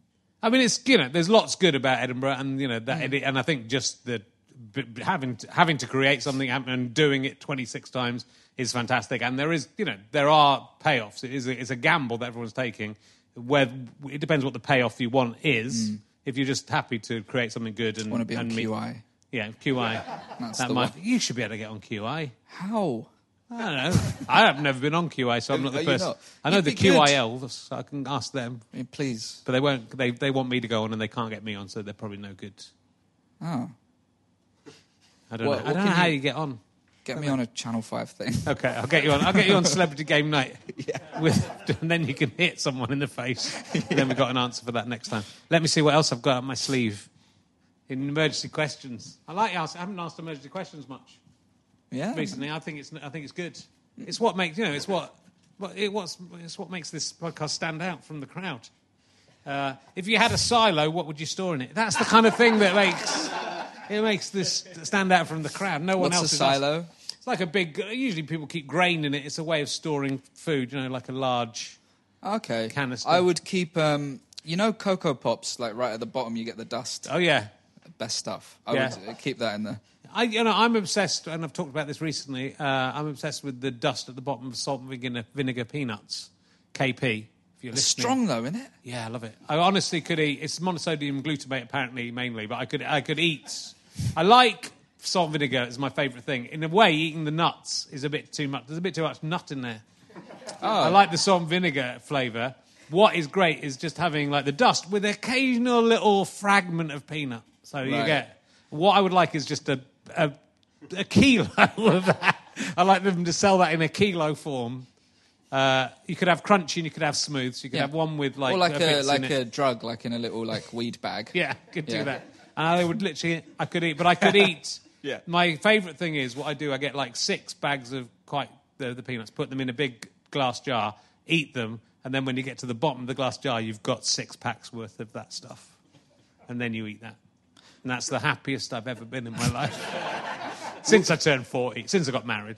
A: I mean, it's, you know, there's lots good about Edinburgh, and you know that, mm. and I think just the b- having to, having to create something and doing it twenty-six times is fantastic. And there is, you know, there are payoffs. It is a, it's a gamble that everyone's taking. Where it depends what the payoff you want is. Mm. If you're just happy to create something good and
D: want to be on
A: and
D: Q I,
A: meet, yeah, Q I.
D: That's
A: that
D: the
A: might,
D: one.
A: You should be able to get on Q I.
D: How?
A: I don't know. I have never been on Q I, so I'm not the
D: Are
A: person.
D: you not?
A: I know
D: You'd
A: the
D: be
A: Q I
D: good.
A: L, so I can ask them.
D: I mean, please.
A: But they won't. They they want me to go on, and they can't get me on, so they're probably no good.
D: Oh.
A: I don't
D: What-
A: know. I
D: what
A: don't know
D: can
A: how
D: you-
A: you get on.
D: Get me on a Channel five thing.
A: Okay, I'll get you on. I'll get you on Celebrity Game Night.
D: Yeah.
A: With, and then you can hit someone in the face. And then we've got an answer for that next time. Let me see what else I've got up my sleeve. In emergency questions. I like ask, I haven't asked emergency questions much
D: Yeah.
A: recently. I think it's I think it's good. It's what makes you know. It's what, what it what's it's what makes this podcast stand out from the crowd. Uh, if you had a silo, what would you store in it? That's the kind of thing that makes it makes this stand out from the crowd. No one
D: What's
A: else
D: a
A: is
D: silo?
A: asked. It's like a big. Usually, people keep grain in it. It's a way of storing food. You know, like a large.
D: Okay.
A: Canister.
D: I would keep, um, you know, Cocoa Pops, like right at the bottom, you get the dust.
A: Oh yeah.
D: Best stuff. I
A: Yeah.
D: would uh, keep that in there.
A: I, you know, I'm obsessed, and I've talked about this recently. Uh, I'm obsessed with the dust at the bottom of salt and vinegar, vinegar peanuts, K P. If you're
D: It's
A: listening.
D: strong though, isn't it?
A: Yeah, I love it. I honestly could eat. It's monosodium glutamate, apparently, mainly, but I could, I could eat. I like salt and vinegar. It's my favourite thing. In a way, eating the nuts is a bit too much. There's a bit too much nut in there.
D: Oh.
A: I like the salt and vinegar flavour. What is great is just having like the dust with occasional little fragment of peanut. So you
D: Right.
A: get. What I would like is just a a, a kilo of that. I like them to sell that in a kilo form. Uh, you could have crunchy and you could have smooth. So you could
D: Yeah.
A: have one with like
D: or like
A: uh,
D: a
A: bits
D: like
A: in
D: a
A: it.
D: drug, like in a little like weed bag.
A: Yeah, could do
D: Yeah.
A: that. And I would literally, I could eat, but I could eat.
D: Yeah.
A: My favourite thing is what I do. I get like six bags of quite the, the peanuts, put them in a big glass jar, eat them, and then when you get to the bottom of the glass jar, you've got six packs worth of that stuff, and then you eat that. And that's the happiest I've ever been in my life. Since I turned forty, since I got married.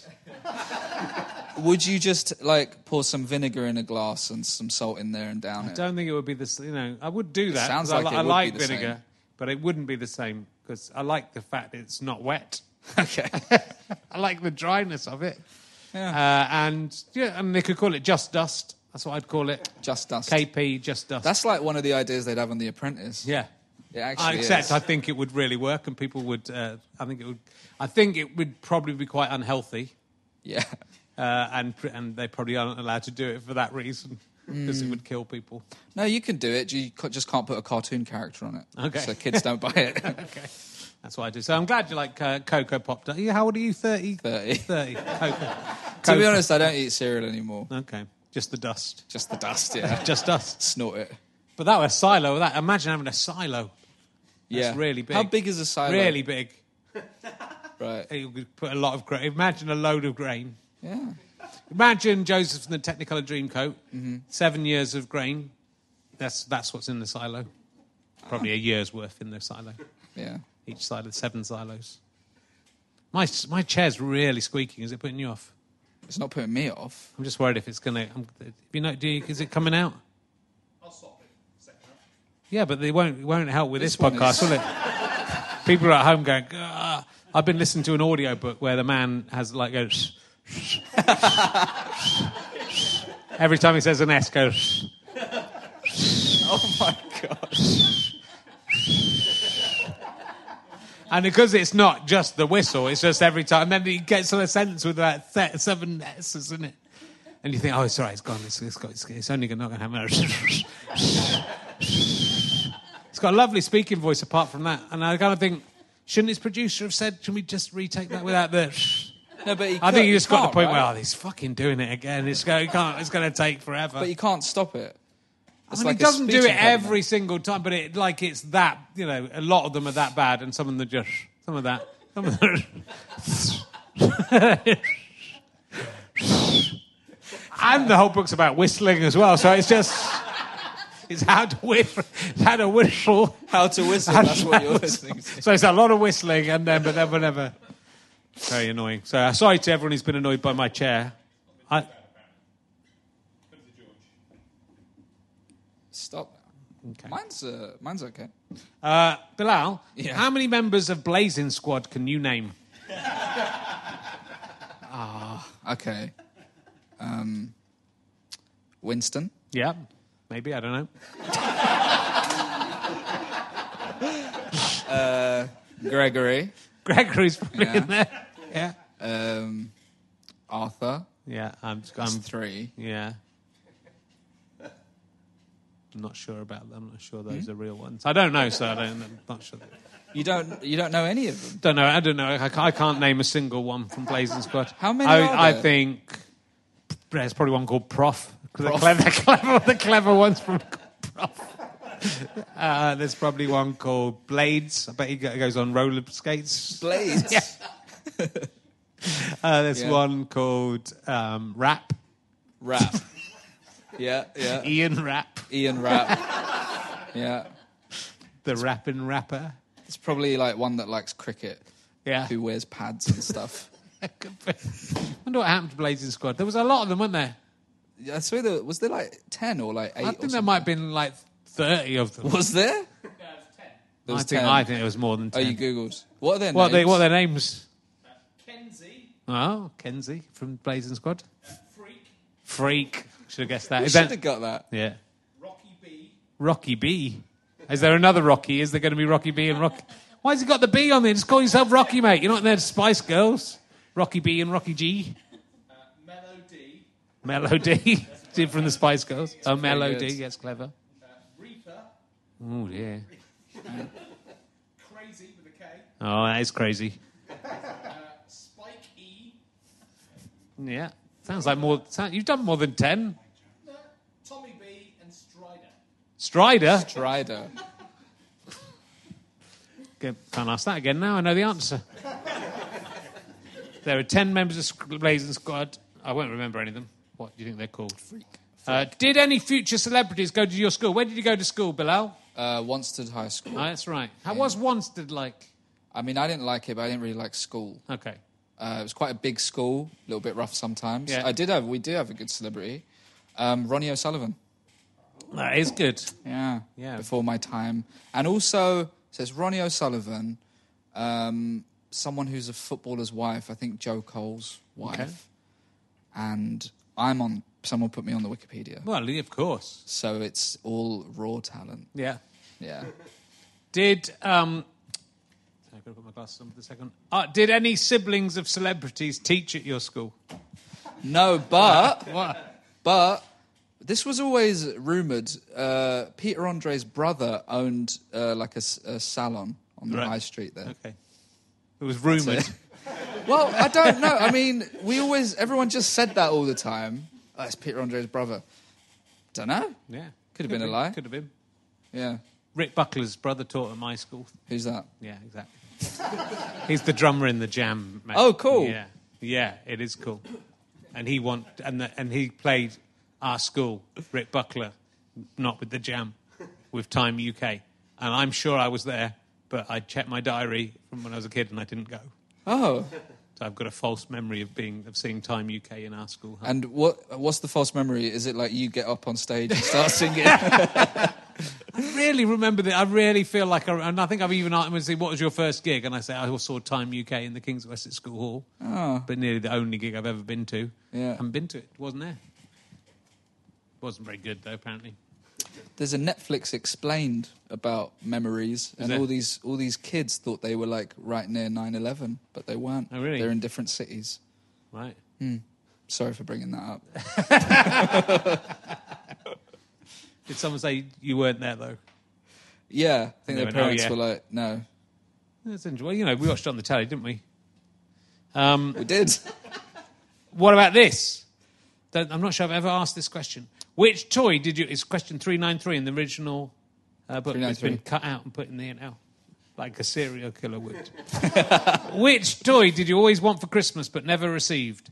D: Would you just like pour some vinegar in a glass and some salt in there and down
A: I
D: it?
A: don't think it would be the same. You know, I would do that.
D: sounds
A: 'cause
D: like
A: I,
D: it
A: I
D: would
A: like
D: be the
A: vinegar,
D: same.
A: but it wouldn't be the same because I like the fact it's not wet.
D: Okay.
A: I like the dryness of it.
D: Yeah.
A: Uh, and yeah, and they could call it just dust. That's what I'd call it.
D: Just dust.
A: K P, just dust.
D: That's like one of the ideas they'd have on The Apprentice.
A: yeah.
D: It actually
A: Except
D: is.
A: I think it would really work, and people would. Uh, I think it would. I think it would probably be quite unhealthy,
D: Yeah.
A: uh, and pr- and they probably aren't allowed to do it for that reason because it would kill people.
D: No, you can do it. You ca- just can't put a cartoon character on it.
A: Okay.
D: So kids don't buy it.
A: Okay, that's what I do. So I'm glad you like uh, Cocoa Pop. Are you, how old are you? Thirty.
D: thirty.
A: Thirty. Cocoa.
D: To be honest, I don't eat cereal anymore.
A: Okay, just the dust.
D: Just the dust, yeah.
A: Just dust.
D: Snort it.
A: But that was a silo. That imagine having a silo.
D: Yeah.
A: That's really big.
D: How big is a silo?
A: Really big.
D: Right.
A: You could put a lot of grain. Imagine a load of grain.
D: Yeah.
A: Imagine Joseph from the Technicolor Dreamcoat.
D: Mm-hmm.
A: Seven years of grain. That's that's what's in the silo. Probably a year's worth in the silo.
D: Yeah.
A: Each silo, seven silos. My my chair's really squeaking. Is it putting you off?
D: It's not putting me off.
A: I'm just worried if it's gonna. I'm, you know, do you, is it coming out?
J: I'll stop it. Second half.
A: Yeah, but they won't it won't help with this,
D: This one
A: podcast,
D: is-
A: will it? People are at home going. Gah. I've been listening to an audio book where the man has like goes. Every time he says an S, goes.
D: Oh my God.
A: And because it's not just the whistle, it's just every time. And then he gets to a sentence with about th- seven S's in it. And you think, oh, it's all right, it's gone. It's, it's, got, it's, it's only not going to happen. It's got a lovely speaking voice apart from that. And I kind of think, shouldn't his producer have said, should we just retake that without the...
D: No, but he
A: I think
D: could-
A: you just got to the
D: can't,
A: point
D: right?
A: where, oh, he's fucking doing it again. It's going, can't, it's going to take forever.
D: But you can't stop it. It's
A: I mean,
D: like
A: he
D: a
A: doesn't do
D: speech
A: it every
D: impediment.
A: single time, but it like it's that, you know, a lot of them are that bad, and some of them are just, some of that, some of them and the whole book's about whistling as well, so it's just, it's how to whistle, how to whistle.
D: How to whistle,
A: How to
D: that's what you're listening to.
A: So it's a lot of whistling, and then, but then whenever, very annoying. So uh, sorry to everyone who's been annoyed by my chair. I,
D: Stop.
A: Okay.
D: Mine's uh, mine's okay.
A: Uh, Bilal,
D: Yeah.
A: how many members of Blazing Squad can you name?
D: Okay. Um, Winston.
A: Yeah, maybe, I don't know.
D: Uh, Gregory.
A: Gregory's probably
D: Yeah.
A: in there. Yeah.
D: Um, Arthur.
A: Yeah, I'm,
D: That's
A: I'm
D: three.
A: Yeah. I'm not sure about them. I'm not sure those are real ones. I don't know, so I don't, I'm not sure.
D: You don't you don't know any of them.
A: Don't know. I don't know. I, ca- I can't name a single one from Blazing Squad.
D: How many
A: I,
D: are
A: I
D: there?
A: think there's probably one called Prof. The
D: Prof.
A: clever, clever, the clever ones from Prof. Uh, there's probably one called Blades. I bet he go- goes on roller skates.
D: Blades.
A: Yeah. Uh, there's
D: Yeah.
A: one called um, Rap.
D: Rap. Yeah, yeah.
A: Ian Rap.
D: Ian Rap. Yeah.
A: The rapping rapper.
D: It's probably like one that likes cricket.
A: Yeah.
D: Who wears pads and stuff.
A: I wonder what happened to Blazing Squad. There was a lot of them, weren't there?
D: Yeah, I swear there was there like ten or like eight.
A: I
D: or
A: think there
D: something?
A: might have been like thirty of them.
D: Was there? There
A: I
D: was
A: think
D: ten.
A: I think it was more than
D: Oh,
A: ten.
D: you googled. What are their
A: What are,
D: names?
A: they, what are their names?
J: Kenzie,
A: Oh, Kenzie from Blazing Squad.
J: Freak,
A: Freak. Should have guessed that.
D: We
A: Is
D: should
A: that
D: have got that.
A: yeah.
J: Rocky B,
A: Rocky B. Is there another Rocky? Is there going to be Rocky B and Rocky? Why has he got the B on there? Just call yourself Rocky, mate. You're not in there to Spice Girls. Rocky B and Rocky G.
J: uh, Melody,
A: Melody. Did from the Spice Girls. Oh,
D: very
A: Melody.
D: good.
A: Yes, clever.
J: uh, Reaper,
A: Oh, yeah.
J: Crazy with a K,
A: Oh, that is crazy.
J: uh, Spike E,
A: Yeah. Sounds like more. Sound, you've done more than ten.
J: uh, Tommy B, and Strider.
A: Strider.
D: Strider.
A: Okay, can't ask that again now. I know the answer. There are ten members of Sc- Blazing Squad. I won't remember any of them. What do you think they're called? Freak. Uh, did any future celebrities go to your school? Where did you go to school, Bilal?
D: Uh, Wanstead High School.
A: Oh, that's right. How was Wanstead like?
D: I mean, I didn't like it, but I didn't really like school.
A: Okay.
D: Uh, it was quite a big school, a little bit rough sometimes.
A: Yeah.
D: I did have, we did have a good celebrity, um, Ronnie O'Sullivan.
A: That is good.
D: Yeah,
A: Yeah.
D: Before my time, and also says Ronnie O'Sullivan, um, someone who's a footballer's wife. I think Joe Cole's wife,
A: Okay.
D: and I'm on. Someone put me on the Wikipedia,
A: Well, of course.
D: so it's all raw talent.
A: Yeah.
D: Yeah.
A: Did um? I've got to put my glasses on for a second. Uh, did any siblings of celebrities teach at your school?
D: No, but
A: What?
D: but this was always rumoured. Uh, Peter Andre's brother owned uh, like a, s- a salon on the
A: Right.
D: high street there.
A: Okay. It was rumoured.
D: it. Well, I don't know. I mean, we always, everyone just said that all the time. Oh, it's Peter Andre's brother. Don't know.
A: Yeah.
D: Could have been a lie.
A: Could have been.
D: Yeah.
A: Rick Buckler's brother taught at my school.
D: Who's that?
A: Yeah, exactly. He's the drummer in the Jam. Mate.
D: Oh, cool.
A: Yeah, yeah, it is cool. And he want and the, and he played our school, Rick Buckler, not with the Jam, with Time U K. And I'm sure I was there, but I checked my diary from when I was a kid and I didn't go.
D: Oh.
A: So I've got a false memory of being of seeing Time U K in our school.
D: And what? What's the false memory? Is it like you get up on stage and start singing?
A: I really remember that. I really feel like, I, and I think I've even asked him to say, "What was your first gig?" And I say, "I saw Time U K in the King's of Wessex School Hall."
D: Oh.
A: But nearly the only gig I've ever been to.
D: Yeah.
A: I haven't been to it. It wasn't there. Wasn't very good though, apparently.
D: There's a Netflix explained about memories, and
A: there?
D: all these all these kids thought they were like right near nine eleven, but they weren't.
A: Oh, really?
D: They're in different cities.
A: Right.
D: Sorry for bringing that up.
A: Did someone say you weren't there though?
D: Yeah, I think
A: They
D: their
A: went, oh,
D: parents
A: yeah.
D: were like, "No,
A: That's interesting. Well, you know, we watched it on the telly, didn't we? Um,
D: we did."
A: what about this? Don't, I'm not sure I've ever asked this question. Which toy did you? It's question three nine three in the original uh, book. It's been cut out and put in there now, like a serial killer would. Which toy did you always want for Christmas but never received?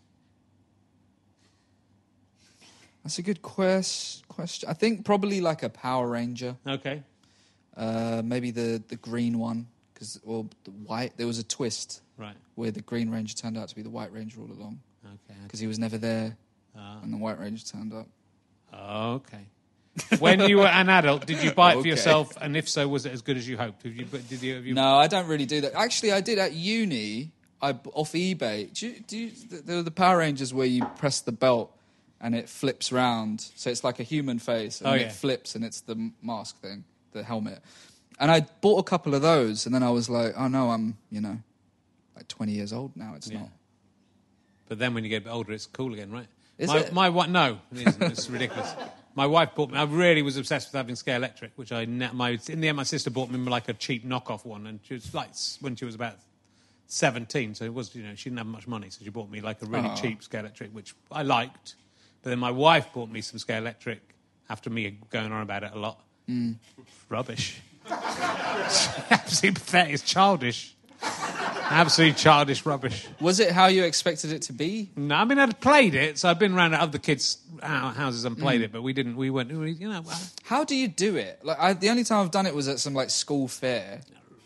D: That's a good quest, question. I think probably like a Power Ranger.
A: Okay.
D: Uh, maybe the, the green one, because or the white. There was a twist
A: Right.
D: where the Green Ranger turned out to be the White Ranger all along,
A: Okay.
D: because he was never there,
A: Ah.
D: and the White Ranger turned up.
A: Okay. When you were an adult, did you buy it for
D: Okay.
A: yourself? And if so, was it as good as you hoped? Have you, did you, have you...
D: No, I don't really do that. Actually, I did at uni. I b- off eBay. Do you, do you, there were the Power Rangers where you press the belt and it flips round, so it's like a human face, and
A: Oh,
D: it
A: yeah.
D: flips, and it's the m- mask thing, the helmet. And I bought a couple of those, and then I was like, oh no, I'm you know, like twenty years old now. It's
A: Yeah.
D: not.
A: But then when you get a bit older, it's cool again, right?
D: Is
A: my,
D: it?
A: My wife, no, it isn't. It's ridiculous. My wife bought me. I really was obsessed with having Scare Electric, which I ne- my in the end my sister bought me like a cheap knockoff one, and she was like s- when she was about seventeen, so it was you know she didn't have much money, so she bought me like a really
D: Oh.
A: cheap Scare Electric, which I liked. But then my wife bought me some Scare Electric after me going on about it a lot.
D: Mm.
A: Rubbish. Absolutely pathetic. It's childish. Absolutely childish rubbish.
D: Was it how you expected it to be?
A: No, I mean I'd played it, so I've been around at other kids' hou- houses and played
D: Mm.
A: it, but we didn't. We weren't. We, you know, uh,
D: How do you do it? Like I, the only time I've done it was at some like school fair.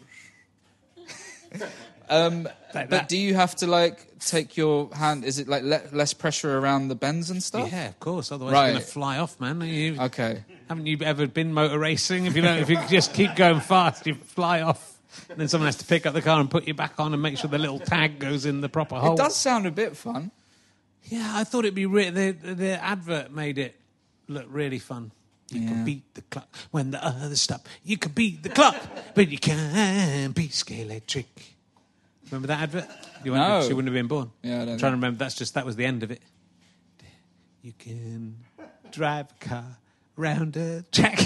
D: um,
A: Like
D: but
A: that.
D: do you have to like take your hand? Is it like le- less pressure around the bends and stuff?
A: yeah, of course. Otherwise,
D: Right.
A: you're going to fly off, man. You,
D: Okay.
A: Haven't you ever been motor racing? If you don't, if you just keep going fast, you fly off. And then someone has to pick up the car and put you back on and make sure the little tag goes in the proper hole.
D: It does sound a bit fun.
A: Yeah, I thought it'd be re- the the advert made it look really fun. You
D: Yeah.
A: can beat the clock when the others stop. You can beat the clock, but you can't beat Scare Electric. Remember that advert? You wouldn't-
D: No.
A: She wouldn't have been born.
D: Yeah, I don't
A: I'm
D: know.
A: trying to remember. That's just that was the end of it. You can drive a car round a track.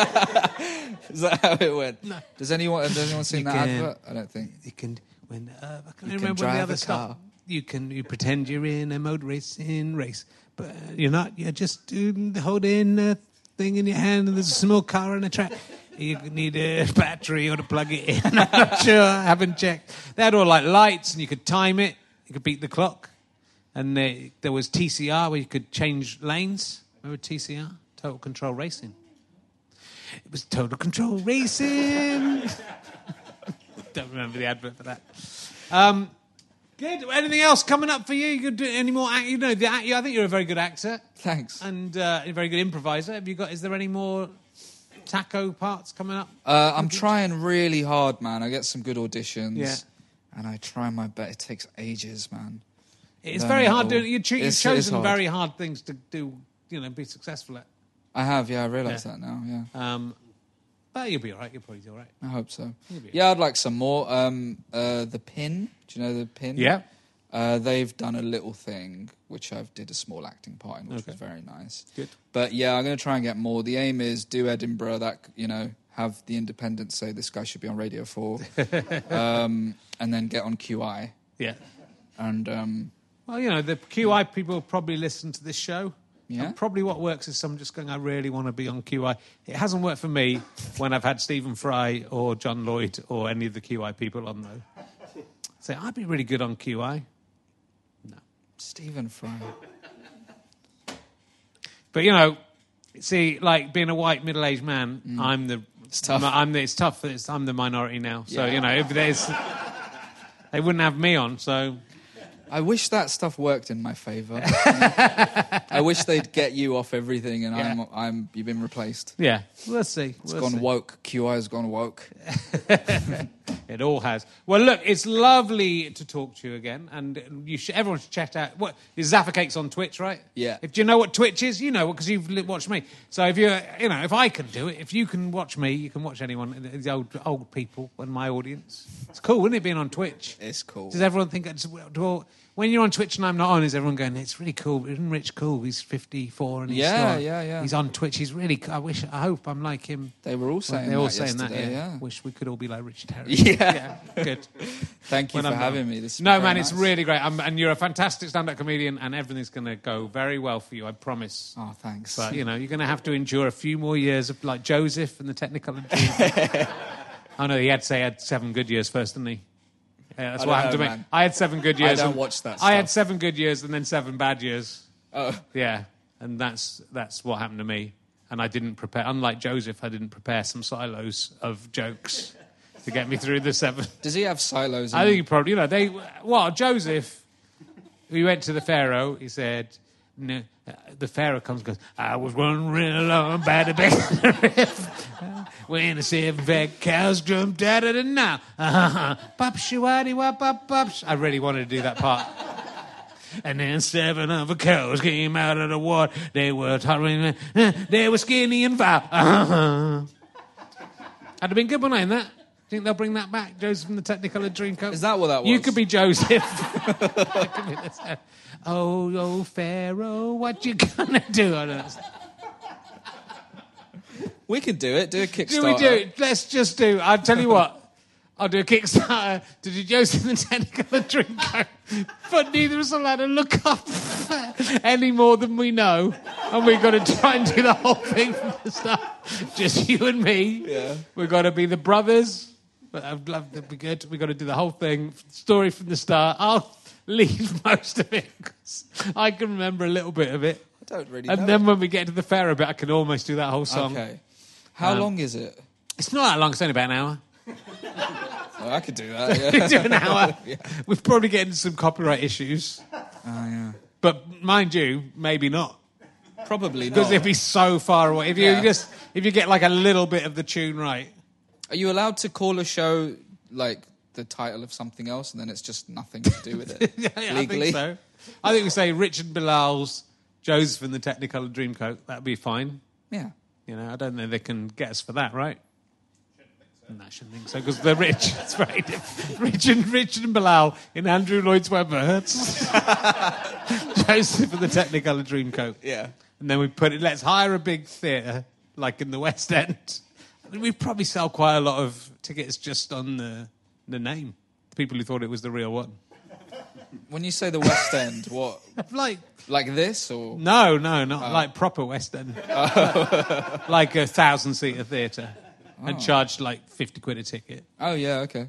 D: Is that how it went?
A: No.
D: Does anyone has anyone seen
A: You
D: that
A: can-
D: advert? I don't think.
A: You can when uh, I can't
D: can
A: remember when
D: drive
A: the
D: a
A: other
D: car.
A: stop. You can you pretend you're in a motor racing race, but you're not. You're just doing, holding a thing in your hand, and there's a small car on a track. You need a battery or to plug it in. I'm not sure. I haven't checked. They had all like lights, and you could time it. You could beat the clock, and they, there was T C R where you could change lanes. Remember T C R? Total Control Racing. It was Total Control Racing. Don't remember the advert for that. Um, good. Anything else coming up for you? You could do any more? Act, you know, the act, I think you're a very good actor
D: Thanks.
A: and uh, a very good improviser. Have you got? Is there any more taco parts coming up?
D: Uh, I'm trying really hard, man. I get some good auditions.
A: Yeah.
D: And I try my best. It takes ages, man.
A: It's
D: Learn
A: very
D: it
A: hard
D: all.
A: doing. You cho- you've
D: It's- it is
A: chosen
D: hard.
A: very hard things to do. You know, be successful at.
D: I have, yeah. I realise
A: Yeah.
D: that now. Yeah.
A: Um, but you'll be all right. You'll probably be all right.
D: I hope so.
A: You'll be
D: Yeah, I'd like some more. Um, uh, the Pin. Do you know the Pin?
A: Yeah.
D: Uh, they've done a little thing which I've did a small acting part in, which
A: Okay.
D: was very nice.
A: Good.
D: But yeah, I'm going to try and get more. The aim is do Edinburgh. That you know, have the Independent say this guy should be on Radio Four, um, and then get on Q I.
A: Yeah.
D: And um,
A: Well, you know, the Q I people probably listen to this show.
D: Yeah.
A: And probably what works is someone just going, I really want to be on Q I. It hasn't worked for me when I've had Stephen Fry or John Lloyd or any of the Q I people on, though. Say, I'd be really good on Q I. No.
D: Stephen Fry.
A: But, you know, see, like being a white middle-aged man, I'm the...
D: It's tough.
A: I'm the, it's tough. It's, I'm the minority now. So,
D: Yeah.
A: you know, if there's... They wouldn't have me on, so...
D: I wish that stuff worked in my favour. I wish they'd get you off everything, and
A: Yeah.
D: I'm, I'm, you've been replaced.
A: Yeah, we'll see.
D: It's
A: We'll
D: gone
A: see.
D: woke. Q I has gone woke.
A: It all has. Well, look, it's lovely to talk to you again, and you should, everyone should check out. What is Zaffa Cakes on Twitch, right?
D: Yeah.
A: If do you know what Twitch is, you know because you've li- watched me. So if you, you know, if I can do it, if you can watch me, you can watch anyone. The old old people and my audience. It's cool, wouldn't it, being on Twitch?
D: It's cool.
A: Does everyone think it's well? When you're on Twitch and I'm not on, is everyone going, it's really cool, isn't Rich cool? He's fifty-four and he's
D: Yeah,
A: still-
D: yeah, yeah.
A: He's on Twitch. He's really. I wish. I hope I'm like him.
D: They were all saying
A: They're all
D: that
A: saying that.
D: yesterday,
A: Yeah.
D: yeah.
A: Wish we could all be like Richard Herring.
D: Yeah.
A: Good.
D: Thank you
A: When
D: for
A: I'm
D: having
A: done.
D: me. This has
A: no,
D: been
A: man,
D: very
A: it's
D: nice.
A: really great. I'm, and you're a fantastic stand-up comedian, and everything's going to go very well for you. I promise.
D: Oh, thanks.
A: But you know, you're going to have to endure a few more years of like Joseph and the Technicolor. I know he had to say he had seven good years first, didn't he? Yeah, that's
D: I
A: what
D: don't
A: happened
D: know,
A: to me.
D: man.
A: I had seven good years.
D: don't
A: and-
D: watch that
A: I had
D: stuff.
A: seven good years and then seven bad years.
D: Oh.
A: Yeah, and that's that's what happened to me. And I didn't prepare. Unlike Joseph, I didn't prepare some silos of jokes to get me through the seven.
D: Does he have silos? In
A: I think he probably, you know, they. Well, Joseph, we went to the Pharaoh. He said, And, uh, the Pharaoh comes and goes, I was running real along by the bank of the river when the seven fat cows jumped out of the now. Uh-huh. Pop shawadi wop pop pop. I really wanted to do that part. And then seven of the cows came out of the water. They were tolerant, uh, they were skinny and foul. Uh-huh. I'd have been good, wouldn't I, in that? Think they'll bring that back, Joseph from the Technicolor Dreamcoat?
D: Is that what that was?
A: You could be Joseph. could be this. Oh, oh, Pharaoh, what you gonna do? I don't know.
D: We could do it. Do a Kickstarter.
A: Do we do it? Let's just do. I'll tell you what. I'll do a Kickstarter to do Joseph and the Technicolor Dreamcoat. But neither of us are allowed to look up any more than we know. And we've got to try and do the whole thing from the start. Just you and me.
D: Yeah.
A: We've got to be the brothers. But I'd love to be good. We've got to do the whole thing. Story from the start. I'll leave most of it because I can remember a little bit of it.
D: I don't really
A: and
D: know.
A: And then when we get to the Pharaoh bit, I can almost do that whole song.
D: Okay. How
A: Um,
D: long is it?
A: It's not that long. It's only about an hour.
D: Oh, I could do that. Yeah.
A: We do an hour.
D: Yeah.
A: We've probably get into some copyright issues.
D: Oh, yeah.
A: But mind you, maybe not.
D: Probably not.
A: Because it'd be so far away. If you
D: Yeah.
A: just if you get like a little bit of the tune right.
D: Are you allowed to call a show like the title of something else and then it's just nothing to do with it?
A: yeah, yeah,
D: legally?
A: I think so. I think we say Richard Bilal's Joseph and the Technicolor Dreamcoat. That'd be fine.
D: Yeah.
A: You know, I don't think they can get us for that, right? No, I shouldn't think so, because they're rich. It's very different. Richard, Richard and Bilal in Andrew Lloyd Webber's Joseph and the Technicolor Dreamcoat.
D: Yeah.
A: And then we put it, let's hire a big theatre, like in the West End. I mean, we'd probably sell quite a lot of tickets just on the the name. The people who thought it was the real one.
D: When you say the West End, what?
A: Like...
D: Like this, or...?
A: No, no, not
D: Oh.
A: like proper West End. Like a thousand-seater theatre. And charged like fifty quid a ticket.
D: Oh, yeah, okay.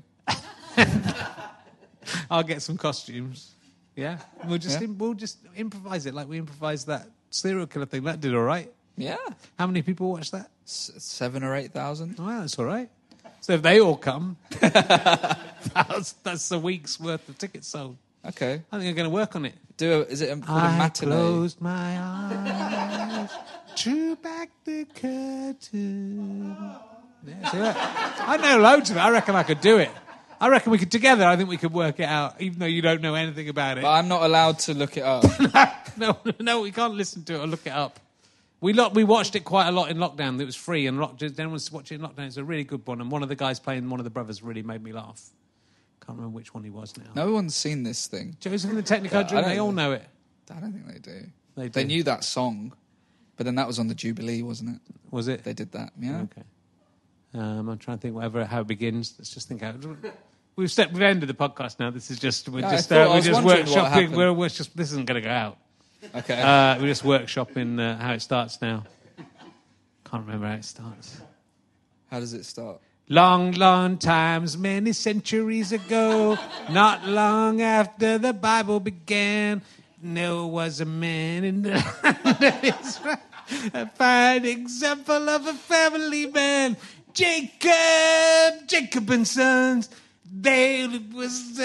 A: I'll get some costumes. Yeah, we'll just
D: Yeah.
A: im- we'll just improvise it like we improvised that serial killer thing. That did all right.
D: Yeah.
A: How many people watched that?
D: S- seven or eight thousand.
A: Oh, that's all right. So if they all come, that's, that's a week's worth of tickets sold.
D: Okay.
A: I think I'm going to work on it.
D: Do a, is it a, called a
A: I
D: matinee?
A: closed my eyes, drew back the curtain. Yeah, see that? I know loads of it. I reckon I could do it. I reckon we could together. I think we could work it out, even though you don't know anything about it.
D: But I'm not allowed to look it up.
A: no, no, we can't listen to it or look it up. We lo- we watched it quite a lot in lockdown. It was free, and lock- did anyone watch it in lockdown? It's a really good one, and one of the guys playing one of the brothers really made me laugh. Can't remember which one he was now.
D: No one's seen this thing.
A: Joseph and the Technicolor
D: I
A: Dream.
D: don't
A: They all
D: know.
A: know it.
D: I don't think they do.
A: They
D: They
A: do.
D: knew that song, but then that was on the Jubilee, wasn't it?
A: Was it?
D: They did that, yeah.
A: Okay. Um, I'm trying to think whatever how it begins. Let's just think how. We've stepped, we've ended the podcast now. This is just we're
D: No, I
A: just
D: thought- I
A: uh, we're
D: was
A: just
D: wondering what
A: workshopping.
D: happened.
A: We're, we're just this isn't going to go out.
D: Okay.
A: Uh, we're just workshopping uh, how it starts now. Can't remember how it starts.
D: How does it start?
A: Long, long times, many centuries ago, not long after the Bible began, there was a man in the land of Israel, a fine example of a family man, Jacob, Jacob and Sons. They was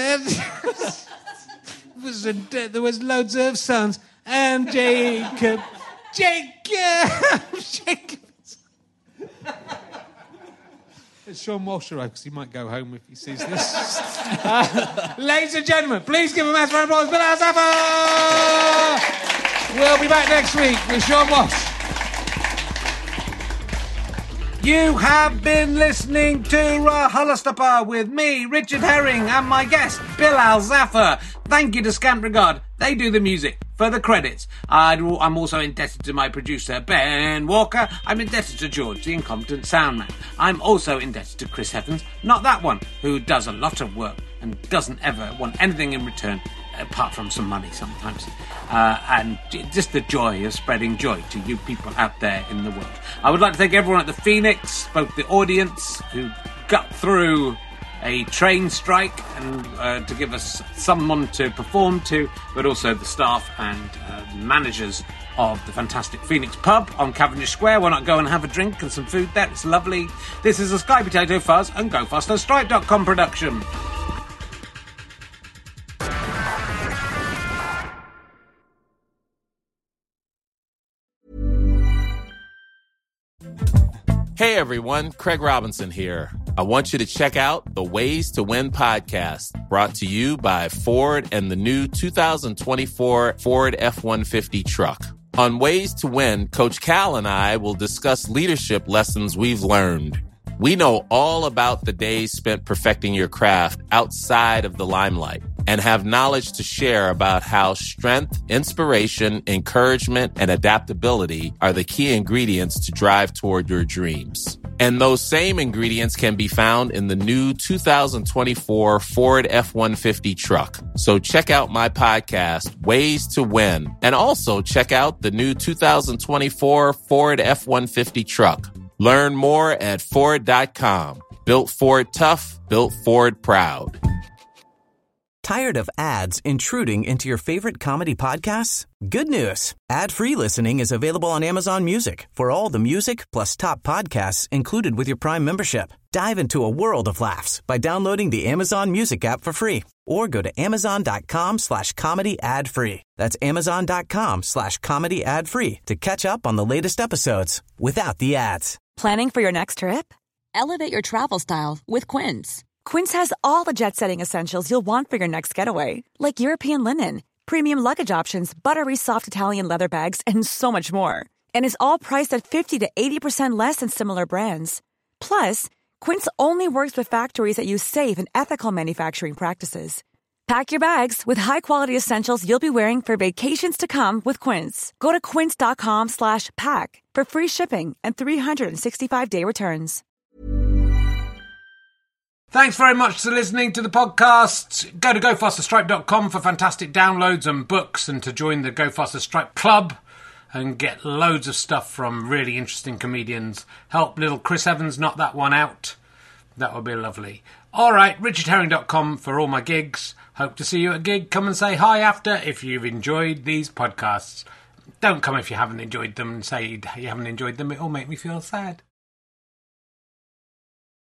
A: was a, there was loads of sons, and Jacob, Jacob, Jacob. It's Sean Walsh, right? Because he might go home if he sees this. uh, ladies and gentlemen, please give a massive round of applause. Bilal Zafar! We'll be back next week with Sean Walsh. You have been listening to RHLSTP with me, Richard Herring, and my guest, Bilal Zafar. Thank you to Scant Regard. They do the music. For the credits, I'd, I'm also indebted to my producer, Ben Walker. I'm indebted to George, the incompetent sound man. I'm also indebted to Chris Evans, not that one, who does a lot of work and doesn't ever want anything in return, apart from some money sometimes. Uh, and just the joy of spreading joy to you people out there in the world. I would like to thank everyone at the Phoenix, both the audience who got through a train strike and uh, to give us someone to perform to, but also the staff and uh, managers of the fantastic Phoenix pub on Cavendish Square. Why not go and have a drink and some food there? It's lovely. This is a Sky Potato Fuzz and Go Faster Stripe dot com production.
K: Hey everyone, Craig Robinson here. I want you to check out the Ways to Win podcast, brought to you by Ford and the new two thousand twenty-four Ford F one fifty truck. On Ways to Win, Coach Cal and I will discuss leadership lessons we've learned. We know all about the days spent perfecting your craft outside of the limelight and have knowledge to share about how strength, inspiration, encouragement, and adaptability are the key ingredients to drive toward your dreams. And those same ingredients can be found in the new two thousand twenty-four Ford F one fifty truck. So check out my podcast, Ways to Win, and also check out the new two thousand twenty-four Ford F one fifty truck. Learn more at Ford dot com. Built Ford tough, built Ford proud.
C: Tired of ads intruding into your favorite comedy podcasts? Good news. Ad-free listening is available on Amazon Music for all the music plus top podcasts included with your Prime membership. Dive into a world of laughs by downloading the Amazon Music app for free or go to amazon.com slash comedy ad free. That's amazon.com slash comedy ad free to catch up on the latest episodes without the ads.
L: Planning for your next trip? Elevate your travel style with Quince. Quince has all the jet-setting essentials you'll want for your next getaway, like European linen, premium luggage options, buttery soft Italian leather bags, and so much more. And is all priced at fifty to eighty percent less than similar brands. Plus, Quince only works with factories that use safe and ethical manufacturing practices. Pack your bags with high-quality essentials you'll be wearing for vacations to come with Quince. Go to quince.com slash pack for free shipping and three sixty-five day returns.
A: Thanks very much for listening to the podcast. Go to go faster stripe dot com for fantastic downloads and books, and to join the Go Faster Stripe Club and get loads of stuff from really interesting comedians. Help little Chris Evans knock that one out. That would be lovely. All right, richard herring dot com for all my gigs. Hope to see you at a gig. Come and say hi after if you've enjoyed these podcasts. Don't come if you haven't enjoyed them and say you haven't enjoyed them. It'll make me feel sad.